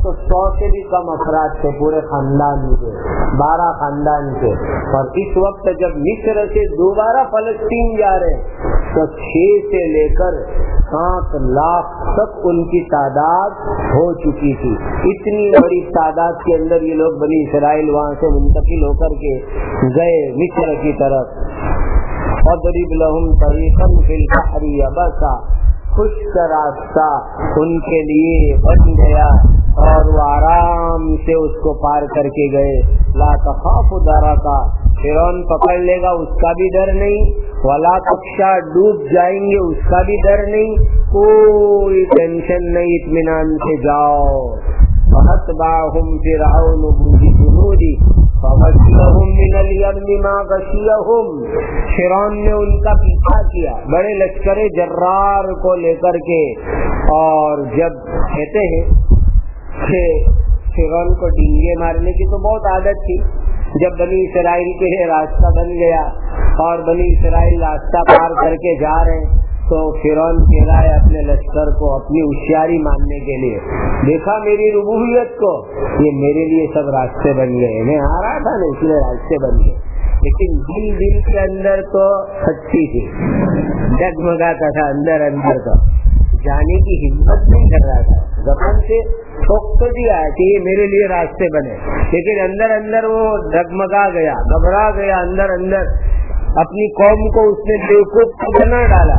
تو سو سے بھی کم افراد تھے پورے خاندان کے، بارہ خاندان کے. اور اس وقت جب مصر سے دوبارہ فلسطین جا رہے تو چھ سے لے کر سات لاکھ تک ان کی تعداد ہو چکی تھی. اتنی بڑی تعداد کے اندر یہ لوگ بنی اسرائیل وہاں سے منتقل ہو کر کے گئے مصر کی طرف. وَاضْرِبْ لَهُمْ طَرِيقًا فِي الْبَحْرِ يَبَسًا، خشک راستہ ان کے لیے بن گیا اور وہ آرام سے اس کو پار کر کے گئے. لا تخاف درکا، فرعون پکڑ لے گا اس کا بھی ڈر نہیں، ولا تخشا ڈوب جائیں گے اس کا بھی ڈر نہیں، کوئی ٹینشن نہیں، اطمینان سے جاؤ. فَأَتْبَعَهُمْ فِرْعَوْنُ بِجُنُودِهِ فَغَشِيَهُمْ مِنَ الْيَمِّ مَا غَشِيَهُمْ، فرعون نے ان کا پیچھا کیا بڑے لشکر جرار کو لے کر کے. اور جب کہتے ہیں کہ فرعون کو ڈینگے مارنے کی تو بہت عادت تھی، جب بنی اسرائیل کے لیے راستہ بن گیا اور بنی اسرائیل راستہ پار کر کے جا رہے ہیں تو فرعون کہہ رہا ہے اپنے لشکر کو اپنی ہوشیاری ماننے کے لیے، دیکھا میری ربوبیت کو، یہ میرے لیے سب راستے بن گئے، میں آ رہا تھا نا اس لیے راستے بن گئے. لیکن دل دل کے اندر تو سچی تھی، ڈگمگاتا تھا اندر اندر کا، جانے کی ہمت نہیں کر رہا تھا. زبان سے ٹھوک تو دیا کہ یہ میرے لیے راستے بنے، لیکن اندر اندر وہ ڈگمگا گیا، گھبرا گیا، اندر اندر اپنی قوم کو اس نے بیوقوف بنا ڈالا،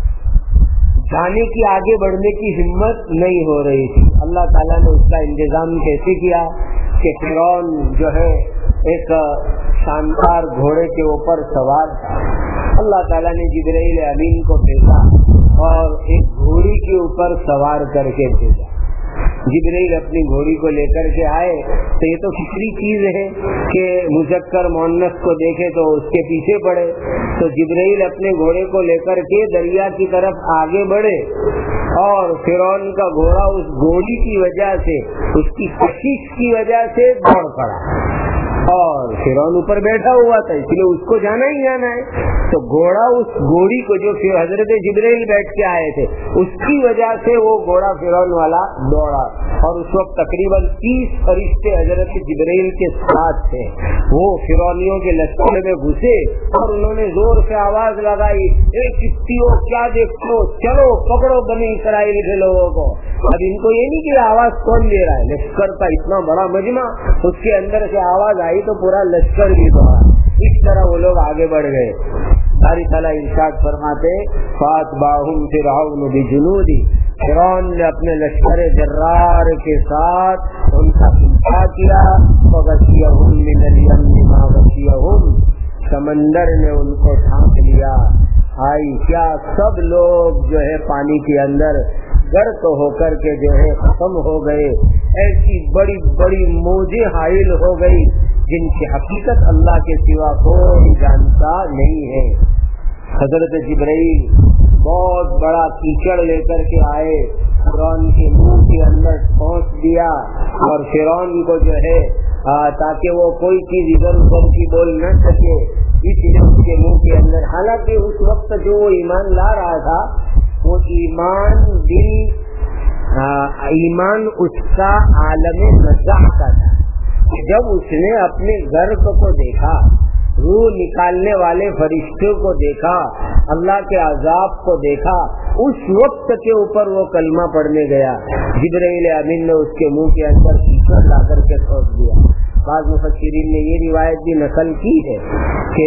جانے کی آگے بڑھنے کی ہمت نہیں ہو رہی تھی. اللہ تعالیٰ نے اس کا انتظام کیسے کیا کہ فرعون جو ہے ایک شاندار گھوڑے کے اوپر سوار تھا. اللہ تعالیٰ نے جبرائیل امین کو بھیجا اور ایک گھوڑی کے اوپر سوار کر کے بھیجا. جبرائیل اپنی گھوڑی کو لے کر کے آئے تو یہ تو فطری چیز ہے کہ مذکر مؤنث کو دیکھے تو اس کے پیچھے پڑے. تو جبرائیل اپنے گھوڑے کو لے کر کے دریا کی طرف آگے بڑھے اور فرعون کا گھوڑا اس گھوڑی کی وجہ سے، اس کی کشش کی وجہ سے دوڑ پڑا اور فرعون اوپر بیٹھا ہوا تھا، اس لیے اس کو جانا ہی جانا ہے. تو گھوڑا اس گھوڑی کو جو حضرت جبرائیل بیٹھ کے آئے تھے اس کی وجہ سے وہ گھوڑا فرعون والا دوڑا. اور اس وقت تقریباً تیس فرشتے حضرت جبرائیل کے ساتھ تھے. وہ فرعونیوں کے لشکر میں گھسے اور انہوں نے زور سے آواز لگائی، اے کشتیوں کیا دیکھتے ہو، چلو پکڑو بنی اسرائیل کے لوگوں کو. اب ان کو یہ نہیں کہ آواز کون دے رہا ہے، لشکر کا اتنا بڑا مجمع، اس کے اندر سے آواز آئی تو پورا لشکر بھی دوڑا. اس طرح وہ لوگ آگے بڑھ گئے. باری تعالیٰ ارشاد فرماتے فَأَتْبَعَهُمْ فِرْعَوْنُ بِجُنُودِهِ، فرعون نے اپنے لشکر جرار کے ساتھ ان کا پیچھا کیا. فَغَشِيَهُمْ مِنَ الْيَمِّ مَا غَشِيَهُمْ، سمندر نے ان کو ڈھانپ لیا. آئی کیا سب لوگ جو ہے پانی کے اندر غرق ہو کر کے جو ہے ختم ہو گئے. ایسی بڑی بڑی موجیں حائل ہو گئی جن کی حقیقت اللہ کے سوا کوئی جانتا نہیں ہے. حضرت جبرائیل بہت بڑا کیچڑ لے کر کے آئے، فرعون کے منہ کے اندر ٹھونس دیا اور فرعون کو جو ہے تاکہ وہ کوئی چیز ادھر ادھر کی بول نہ سکے، اس لیے اس کے منہ کے اندر، حالانکہ اس وقت جو وہ ایمان لا رہا تھا وہ ایمان دل ایمان اس کا عالم نزاع کا تھا. جب اس نے اپنے غرق کو دیکھا، روح نکالنے والے فرشتوں کو دیکھا، اللہ کے عذاب کو دیکھا، اس وقت کے اوپر وہ کلمہ پڑھنے گیا. جبرائیل امین نے اس کے منہ کے اندر کیچڑ لا کر کے ٹھوک دیا. بعض مفسرین نے یہ روایت بھی نقل کی ہے کہ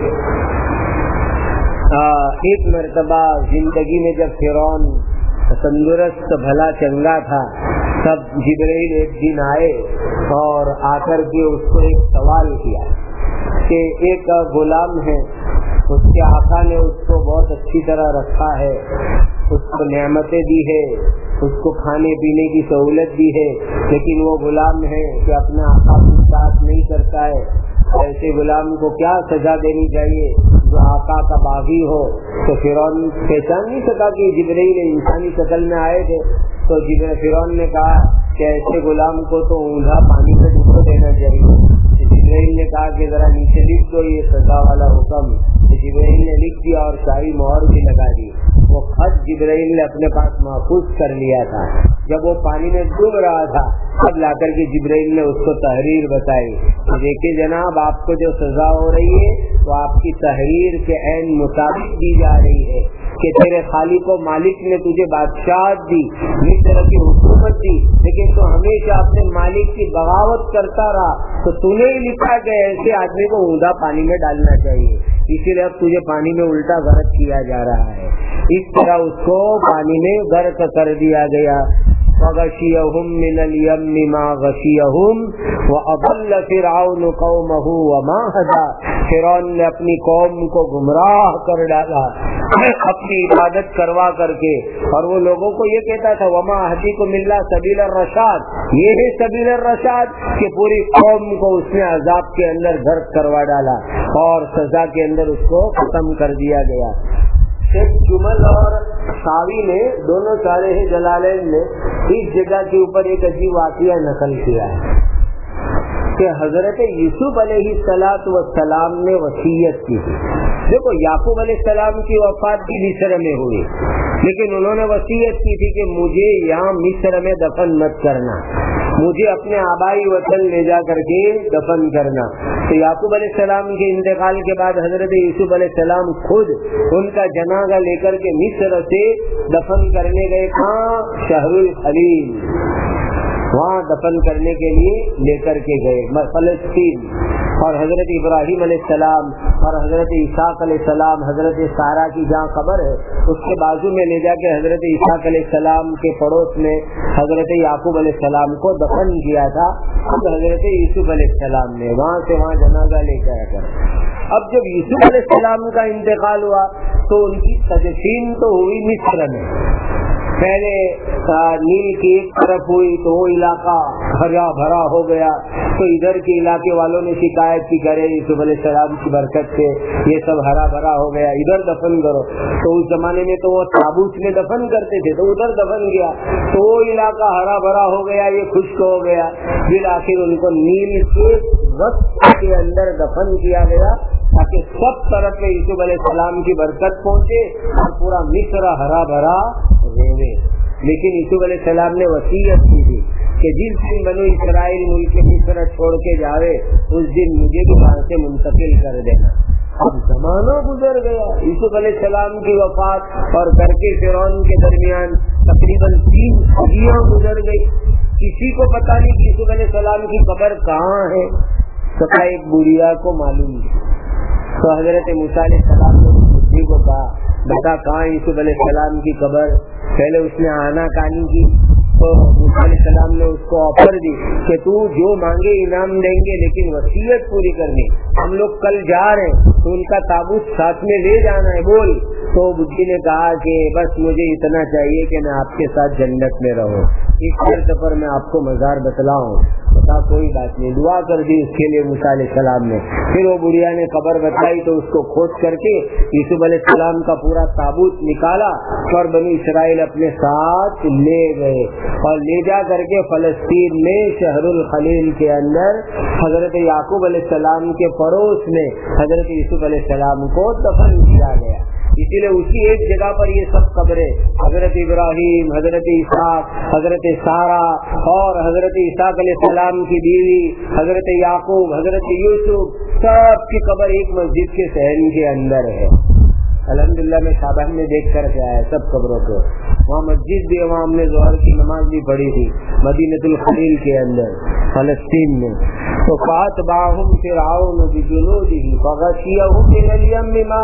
ایک مرتبہ زندگی میں جب فرعون تندرست بھلا چنگا تھا تب جبرائیل ایک دن آئے اور آ کر کے اس کو ایک سوال کیا کہ ایک غلام ہے، اس کے آقا نے اس کو بہت اچھی طرح رکھا ہے، اس کو نعمتیں دی ہے، اس کو کھانے پینے کی سہولت دی ہے، لیکن وہ غلام ہے کہ اپنے آقا کو اطاعت نہیں کرتا ہے. ایسے غلام کو کیا سزا دینی چاہیے جو آقا کا باغی ہو؟ تو فرعون پہچان نہیں سکا کہ جبرائیل انسانی شکل میں آئے تھے. تو فرعون نے کہا کہ ایسے غلام کو تو اونھا پانی میں ڈبو دینا چاہیے. جبرائیل نے کہا کہ ذرا نیچے لکھ دو یہ سزا والا حکم. جبرائیل نے لکھ دیا اور شاہی مہر بھی لگا دی. وہ خط جبرائیل نے اپنے پاس محفوظ کر لیا تھا. جب وہ پانی میں ڈوب رہا تھا اب لا کر کے جبرائیل نے اس کو تحریر بتائی کہ دیکھیے جناب آپ کو جو سزا ہو رہی ہے وہ آپ کی تحریر کے عین مطابق دی جا رہی ہے کہ تیرے خالق و مالک نے تجھے بادشاہت دی, اس طرح کی حکومت دی, لیکن تو ہمیشہ اپنے مالک کی بغاوت کرتا رہا, تو تو نے ہی لکھا کہ ایسے آدمی کو اوندا پانی میں ڈالنا چاہیے, اسی لیے اب تجھے پانی میں الٹا غرق کیا جا رہا ہے. اس طرح اس کو پانی میں غرق کر دیا گیا. فغشيهم من اليم ما غشيهم وأضل فرعون قومه وما هدى. فرعون نے اپنی قوم کو گمراہ کر ڈالا اپنی عبادت کروا کر کے, اور وہ لوگوں کو یہ کہتا تھا وما اهديكم الا سبيل الرشاد, یہ ہے سبیل الرشاد, کہ پوری قوم کو اس نے عذاب کے اندر غرق کروا ڈالا اور سزا کے اندر اس کو ختم کر دیا گیا. شیخ جمل اور ساوی نے دونوں صالح جلالین نے اس جگہ کے اوپر ایک عجیب واقعہ نقل کیا ہے کہ حضرت یوسف علیہ الصلوۃ والسلام نے وصیت کی تھی. دیکھو یعقوب علیہ السلام کی وفات بھی مصر میں ہوئی, لیکن انہوں نے وصیت کی تھی کہ مجھے یہاں مصر میں دفن مت کرنا, مجھے اپنے آبائی وطن لے جا کر کے دفن کرنا. تو یعقوب علیہ السلام کے انتقال کے بعد حضرت یوسف علیہ السلام خود ان کا جنازہ لے کر کے مصر سے دفن کرنے گئے. کہاں؟ شہر الخلیل, وہاں دفن کرنے کے لیے لے کر کے گئے فلسطین. اور حضرت ابراہیم علیہ السلام اور حضرت اسحاق علیہ السلام, حضرت سارہ کی جہاں قبر ہے اس کے بازو میں لے جا کے حضرت اسحاق علیہ السلام کے پڑوس میں حضرت یعقوب علیہ السلام کو دفن کیا تھا. اب حضرت یوسف علیہ السلام نے وہاں سے وہاں جنازہ لے جایا کر. اب جب یوسف علیہ السلام کا انتقال ہوا تو ان کی تدفین تو ہوئی مصر میں. پہلے نیل کی ایک طرف ہوئی تو وہ علاقہ ہرا بھرا ہو گیا, تو ادھر کے علاقے والوں نے شکایت کی کرے یوسف علیہ السلام کی برکت سے یہ سب ہرا بھرا ہو گیا, ادھر دفن کرو. تو اس زمانے میں تو وہ تابوت میں دفن کرتے تھے, تو ادھر دفن کیا تو وہ علاقہ ہرا بھرا ہو گیا, یہ خشک ہو گیا. بالآخر ان کو نیل کے وسط کے اندر دفن کیا گیا تاکہ سب طرف میں یوسف علیہ السلام کی برکت پہنچے اور پورا مصر ہرا بھرا رہے. لیکن یوسف علیہ السلام نے وصیت کی تھی کہ جس دن بنو اسرائیل ملک مصر چھوڑ کے جاوے اس دن مجھے بھی وہاں سے منتقل کر دینا. اب زمانہ گزر گیا, یوسف علیہ السلام کی وفات اور گھر کے فرعون کے درمیان تقریباً تین صدیاں گزر گئی. کسی کو پتہ نہیں کہ یوسف علیہ السلام کی قبر کہاں ہے. سکا ایک بڑھیا کو معلوم ہے. تو حضرت موسیٰ علیہ السلام نے کسی کو کہا بتا کہاں یوسف علیہ السلام کی قبر. پہلے اس نے آنا کانی کی تو موسیٰ علیہ السلام نے اس کو آفر دی کہ تو جو مانگے انعام دیں گے, لیکن وصیت پوری کرنی, ہم لوگ کل جا رہے ہیں تو ان کا تابوت ساتھ میں لے جانا ہے, بول. تو بدھی نے کہا کہ بس مجھے اتنا چاہیے کہ میں آپ کے ساتھ جنت میں رہوں, اس شرط پر میں آپ کو مزار بتلاؤں. بتا کوئی بات نہیں, دعا کر دی اس کے لیے موسیٰ علیہ السلام نے. پھر وہ بڑھیا نے قبر بتائی تو اس کو کھود کر کے یوسف علیہ السلام کا پورا تابوت نکالا اور بنی اسرائیل اپنے ساتھ لے گئے اور لے جا کر کے فلسطین میں شہر الخلیل کے اندر حضرت یعقوب علیہ السلام کے پڑوس میں حضرت یوسف علیہ السلام کو دفن کیا گیا. اسی لیے اسی ایک جگہ پر یہ سب قبریں حضرت ابراہیم, حضرت اسحاق, حضرت سارہ اور حضرت اسحاق علیہ السلام کی بیوی حضرت یعقوب, حضرت یوسف, سب کی قبر ایک مسجد کے صحن کے اندر ہے. الحمدللہ میں شابان میں دیکھ کر کے آیا سب قبروں کو. وہاں مسجد بھی ہے, وہاں ہم نے ظہر کی نماز بھی پڑھی تھی مدینۃ الخلیل کے اندر فلسطین میں. تو فاتبعهم فرعون بجنوده فغشيهم من اليم ما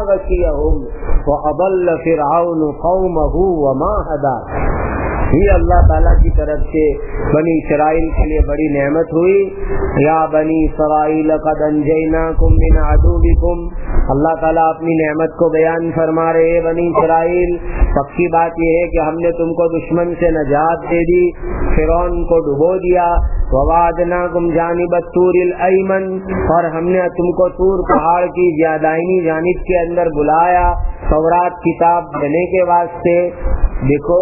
غشيهم واضل فرعون قومه وما هدى. یہ اللہ تعالیٰ کی طرف سے بنی اسرائیل کے لیے بڑی نعمت ہوئی. یا بنی اسرائیل قد انجیناکم من عدوکم, اللہ تعالیٰ اپنی نعمت کو بیان فرما رہے. بنی اسرائیل پکی بات یہ ہے کہ ہم نے تم کو دشمن سے نجات دے دی, فرعون کو ڈبو دیا. ووعدناکم جانب الطور الایمن, اور ہم نے تم کو طور پہاڑ کی دائنی جانب کے اندر بلایا تورات کتاب دینے کے واسطے. دیکھو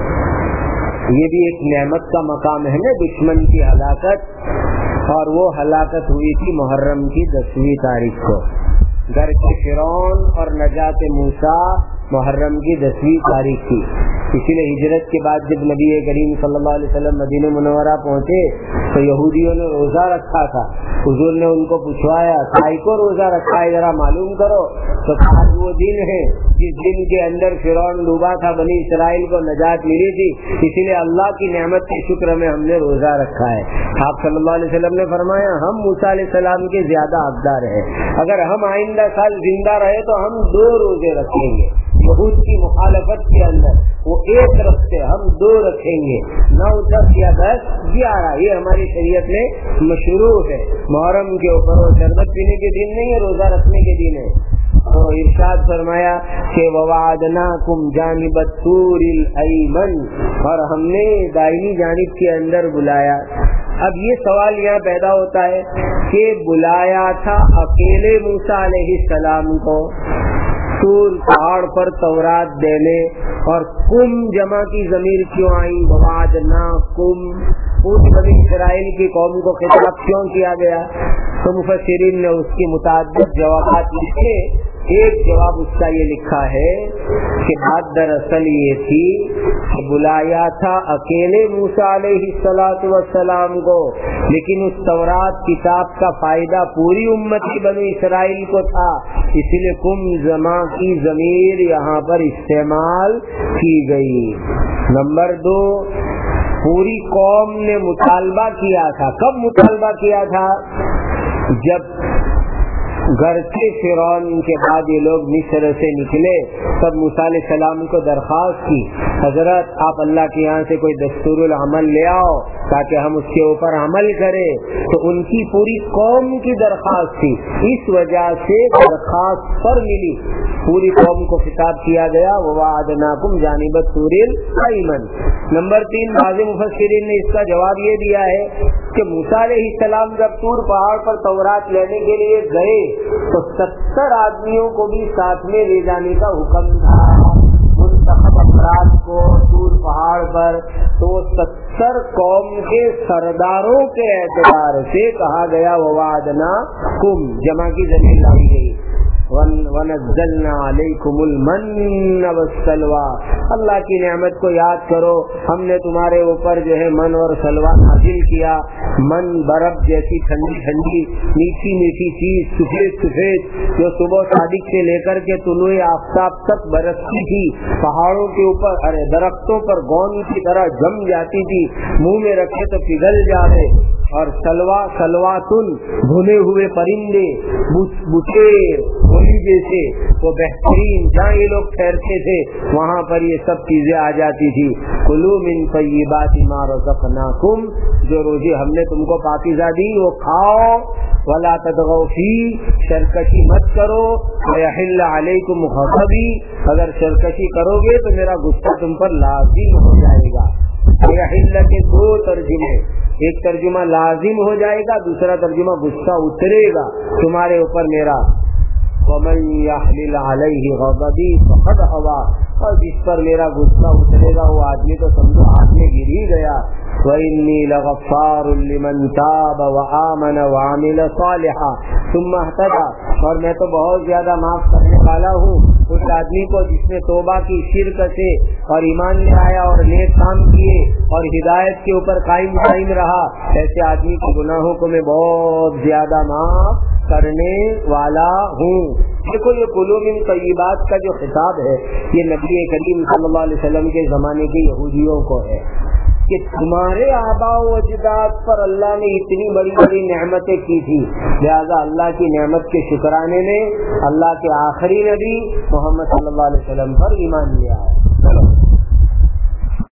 یہ بھی ایک نعمت کا مقام ہے نا, دشمن کی ہلاکت. اور وہ ہلاکت ہوئی تھی محرم کی دسویں تاریخ کو. گھر کے فرعون اور نجات موسیٰ محرم کی دسویں تاریخ تھی. اسی لیے ہجرت کے بعد جب نبی کریم صلی اللہ علیہ وسلم مدینہ منورہ پہنچے تو یہودیوں نے روزہ رکھا تھا. حضور نے ان کو پوچھوایا کائی کو روزہ رکھا ہے ذرا معلوم کرو. تو آج وہ دن ہے جس دن کے اندر فرعون ڈوبا تھا, بنی اسرائیل کو نجات ملی تھی, اسی لیے اللہ کی نعمت کے شکر میں ہم نے روزہ رکھا ہے. آپ صلی اللہ علیہ وسلم نے فرمایا ہم موسیٰ علیہ السلام کے زیادہ حقدار ہیں. اگر ہم آئندہ سال زندہ رہے تو ہم دو روزے رکھیں گے. یہود کی مخالفت کے اندر وہ ایک رکھتے, ہم دو رکھیں گے. نو دس یا دس گیارہ یہ ہماری شریعت میں مشروع ہے. محرم کے اوپر وہ شربت پینے کے دن نہیں ہے, روزہ رکھنے کے دن ہے. تو ارشاد فرمایا کہ وَوَعَدْنَاكُمْ جَانِبَ الطُّورِ الْأَيْمَنِ, اور ہم نے دائنی جانب کے اندر بلایا. اب یہ سوال یہاں پیدا ہوتا ہے کہ بلایا تھا اکیلے موسیٰ علیہ السلام کو طور پہاڑ پر تورات دینے, اور کم جمع کی ضمیر کیوں آئی؟ وَوَعَدْنَاكُمْ پوری بنی اسرائیل کی قوم کو خطاب کیوں کیا گیا؟ تو مفسرین نے اس کی متعدد جوابات لکھے. ایک جواب اس کا یہ لکھا ہے کہ بات دراصل یہ تھی کہ بلایا تھا اکیلے موسیٰ علیہ السلام کو, لیکن اس تورات کتاب کا فائدہ پوری امت کی بنی اسرائیل کو تھا, اسی لیے کم جمع کی ضمیر یہاں پر استعمال کی گئی. نمبر دو, پوری قوم نے مطالبہ کیا تھا. کب مطالبہ کیا تھا؟ جب گھر کے فرعون کے بعد یہ لوگ مصر سے نکلے تب موسیٰ علیہ السلام کو درخواست کی, حضرت آپ اللہ کے یہاں سے کوئی دستور العمل لے آؤ تاکہ ہم اس کے اوپر عمل کریں. تو ان کی پوری قوم کی درخواست تھی, اس وجہ سے درخواست پر ملی. پوری قوم کو خطاب کیا گیا وَوَعَدْنَاكُمْ جَانِبَ الطُّورِ الْأَيْمَنِ. نمبر تین, بعض مفسرین نے اس کا جواب یہ دیا ہے کہ موسیٰ علیہ السلام جب طور پہاڑ پر تورات لینے کے لیے گئے تو ستر آدمیوں کو بھی ساتھ میں لے جانے کا حکم تھا, منتخب افراد کو طور پہاڑ پر. تو ستر قوم کے سرداروں کے اعتبار سے کہا گیا وَوَعَدْنَاكُمْ جمع کی ضمیر لائی گئی. وَنَزَّلْنَا عَلَيْكُمُ الْمَنَّ وَالسَّلْوَىٰ, اللہ کی نعمت کو یاد کرو, ہم نے تمہارے اوپر جو ہے من اور سلوا نازل کیا. من برف جیسی ٹھنڈی ٹھنڈی میٹھی میٹھی چیز, سفید سفید, جو صبح صادق سے لے کر کے طلوع آفتاب تک برستی تھی, پہاڑوں کے اوپر ارے درختوں پر گوند کی طرح جم جاتی تھی, منہ میں رکھے تو پگھل جاوے. اور سلوا سلواتن بھنے ہوئے پرندے, بچیر ہولی جیسے, وہ بہترین جہاں یہ لوگ ٹھہرتے تھے وہاں پر یہ سب چیزیں آ جاتی تھی. کلوا من طیبات ما رزقناکم, جو روزی ہم نے تم کو پاکیزہ دی وہ کھاؤ. ولا تطغوا فیہ, سرکشی مت کرو. ویحل علیکم غضبی, اگر سرکشی کرو گے تو میرا غصہ تم پر لازم ہو جائے گا. ویحل کے دو ترجمے, ایک ترجمہ لازم ہو جائے گا, دوسرا ترجمہ غصہ اترے گا تمہارے اوپر میرا. وَمَن يَحْلِلْ عَلَيْهِ غَضَبِي فَقَدْ هَوَىٰ, اور جس پر میرا غصہ اترے گا وہ آدمی تو سمجھو ہاتھ میں گر ہی گیا. وَإِنِّي لَغَفَّارٌ لِمَن تَابَ وَآمَنَ وَعَمِلَ صَالِحًا ثُمَّ اهْتَدَىٰ, اور میں تو بہت زیادہ معاف کرنے والا ہوں اس آدمی کو جس نے توبہ کی شرک سے اور ایمان لے آیا اور نیک کام کیے اور ہدایت کے اوپر قائم قائم رہا. ایسے آدمی کے گناہوں کو میں بہت زیادہ معاف کرنے والا ہوں. دیکھو یہ کلوا من طیبات کا جو خطاب ہے یہ نبی کریم صلی اللہ علیہ وسلم کے زمانے کے یہودیوں کو ہے کہ تمہارے آباء و اجداد پر اللہ نے اتنی بڑی بڑی نعمتیں کی تھی, لہذا اللہ کی نعمت کے شکرانے میں اللہ کے آخری نبی محمد صلی اللہ علیہ وسلم پر ایمان لیا ہے.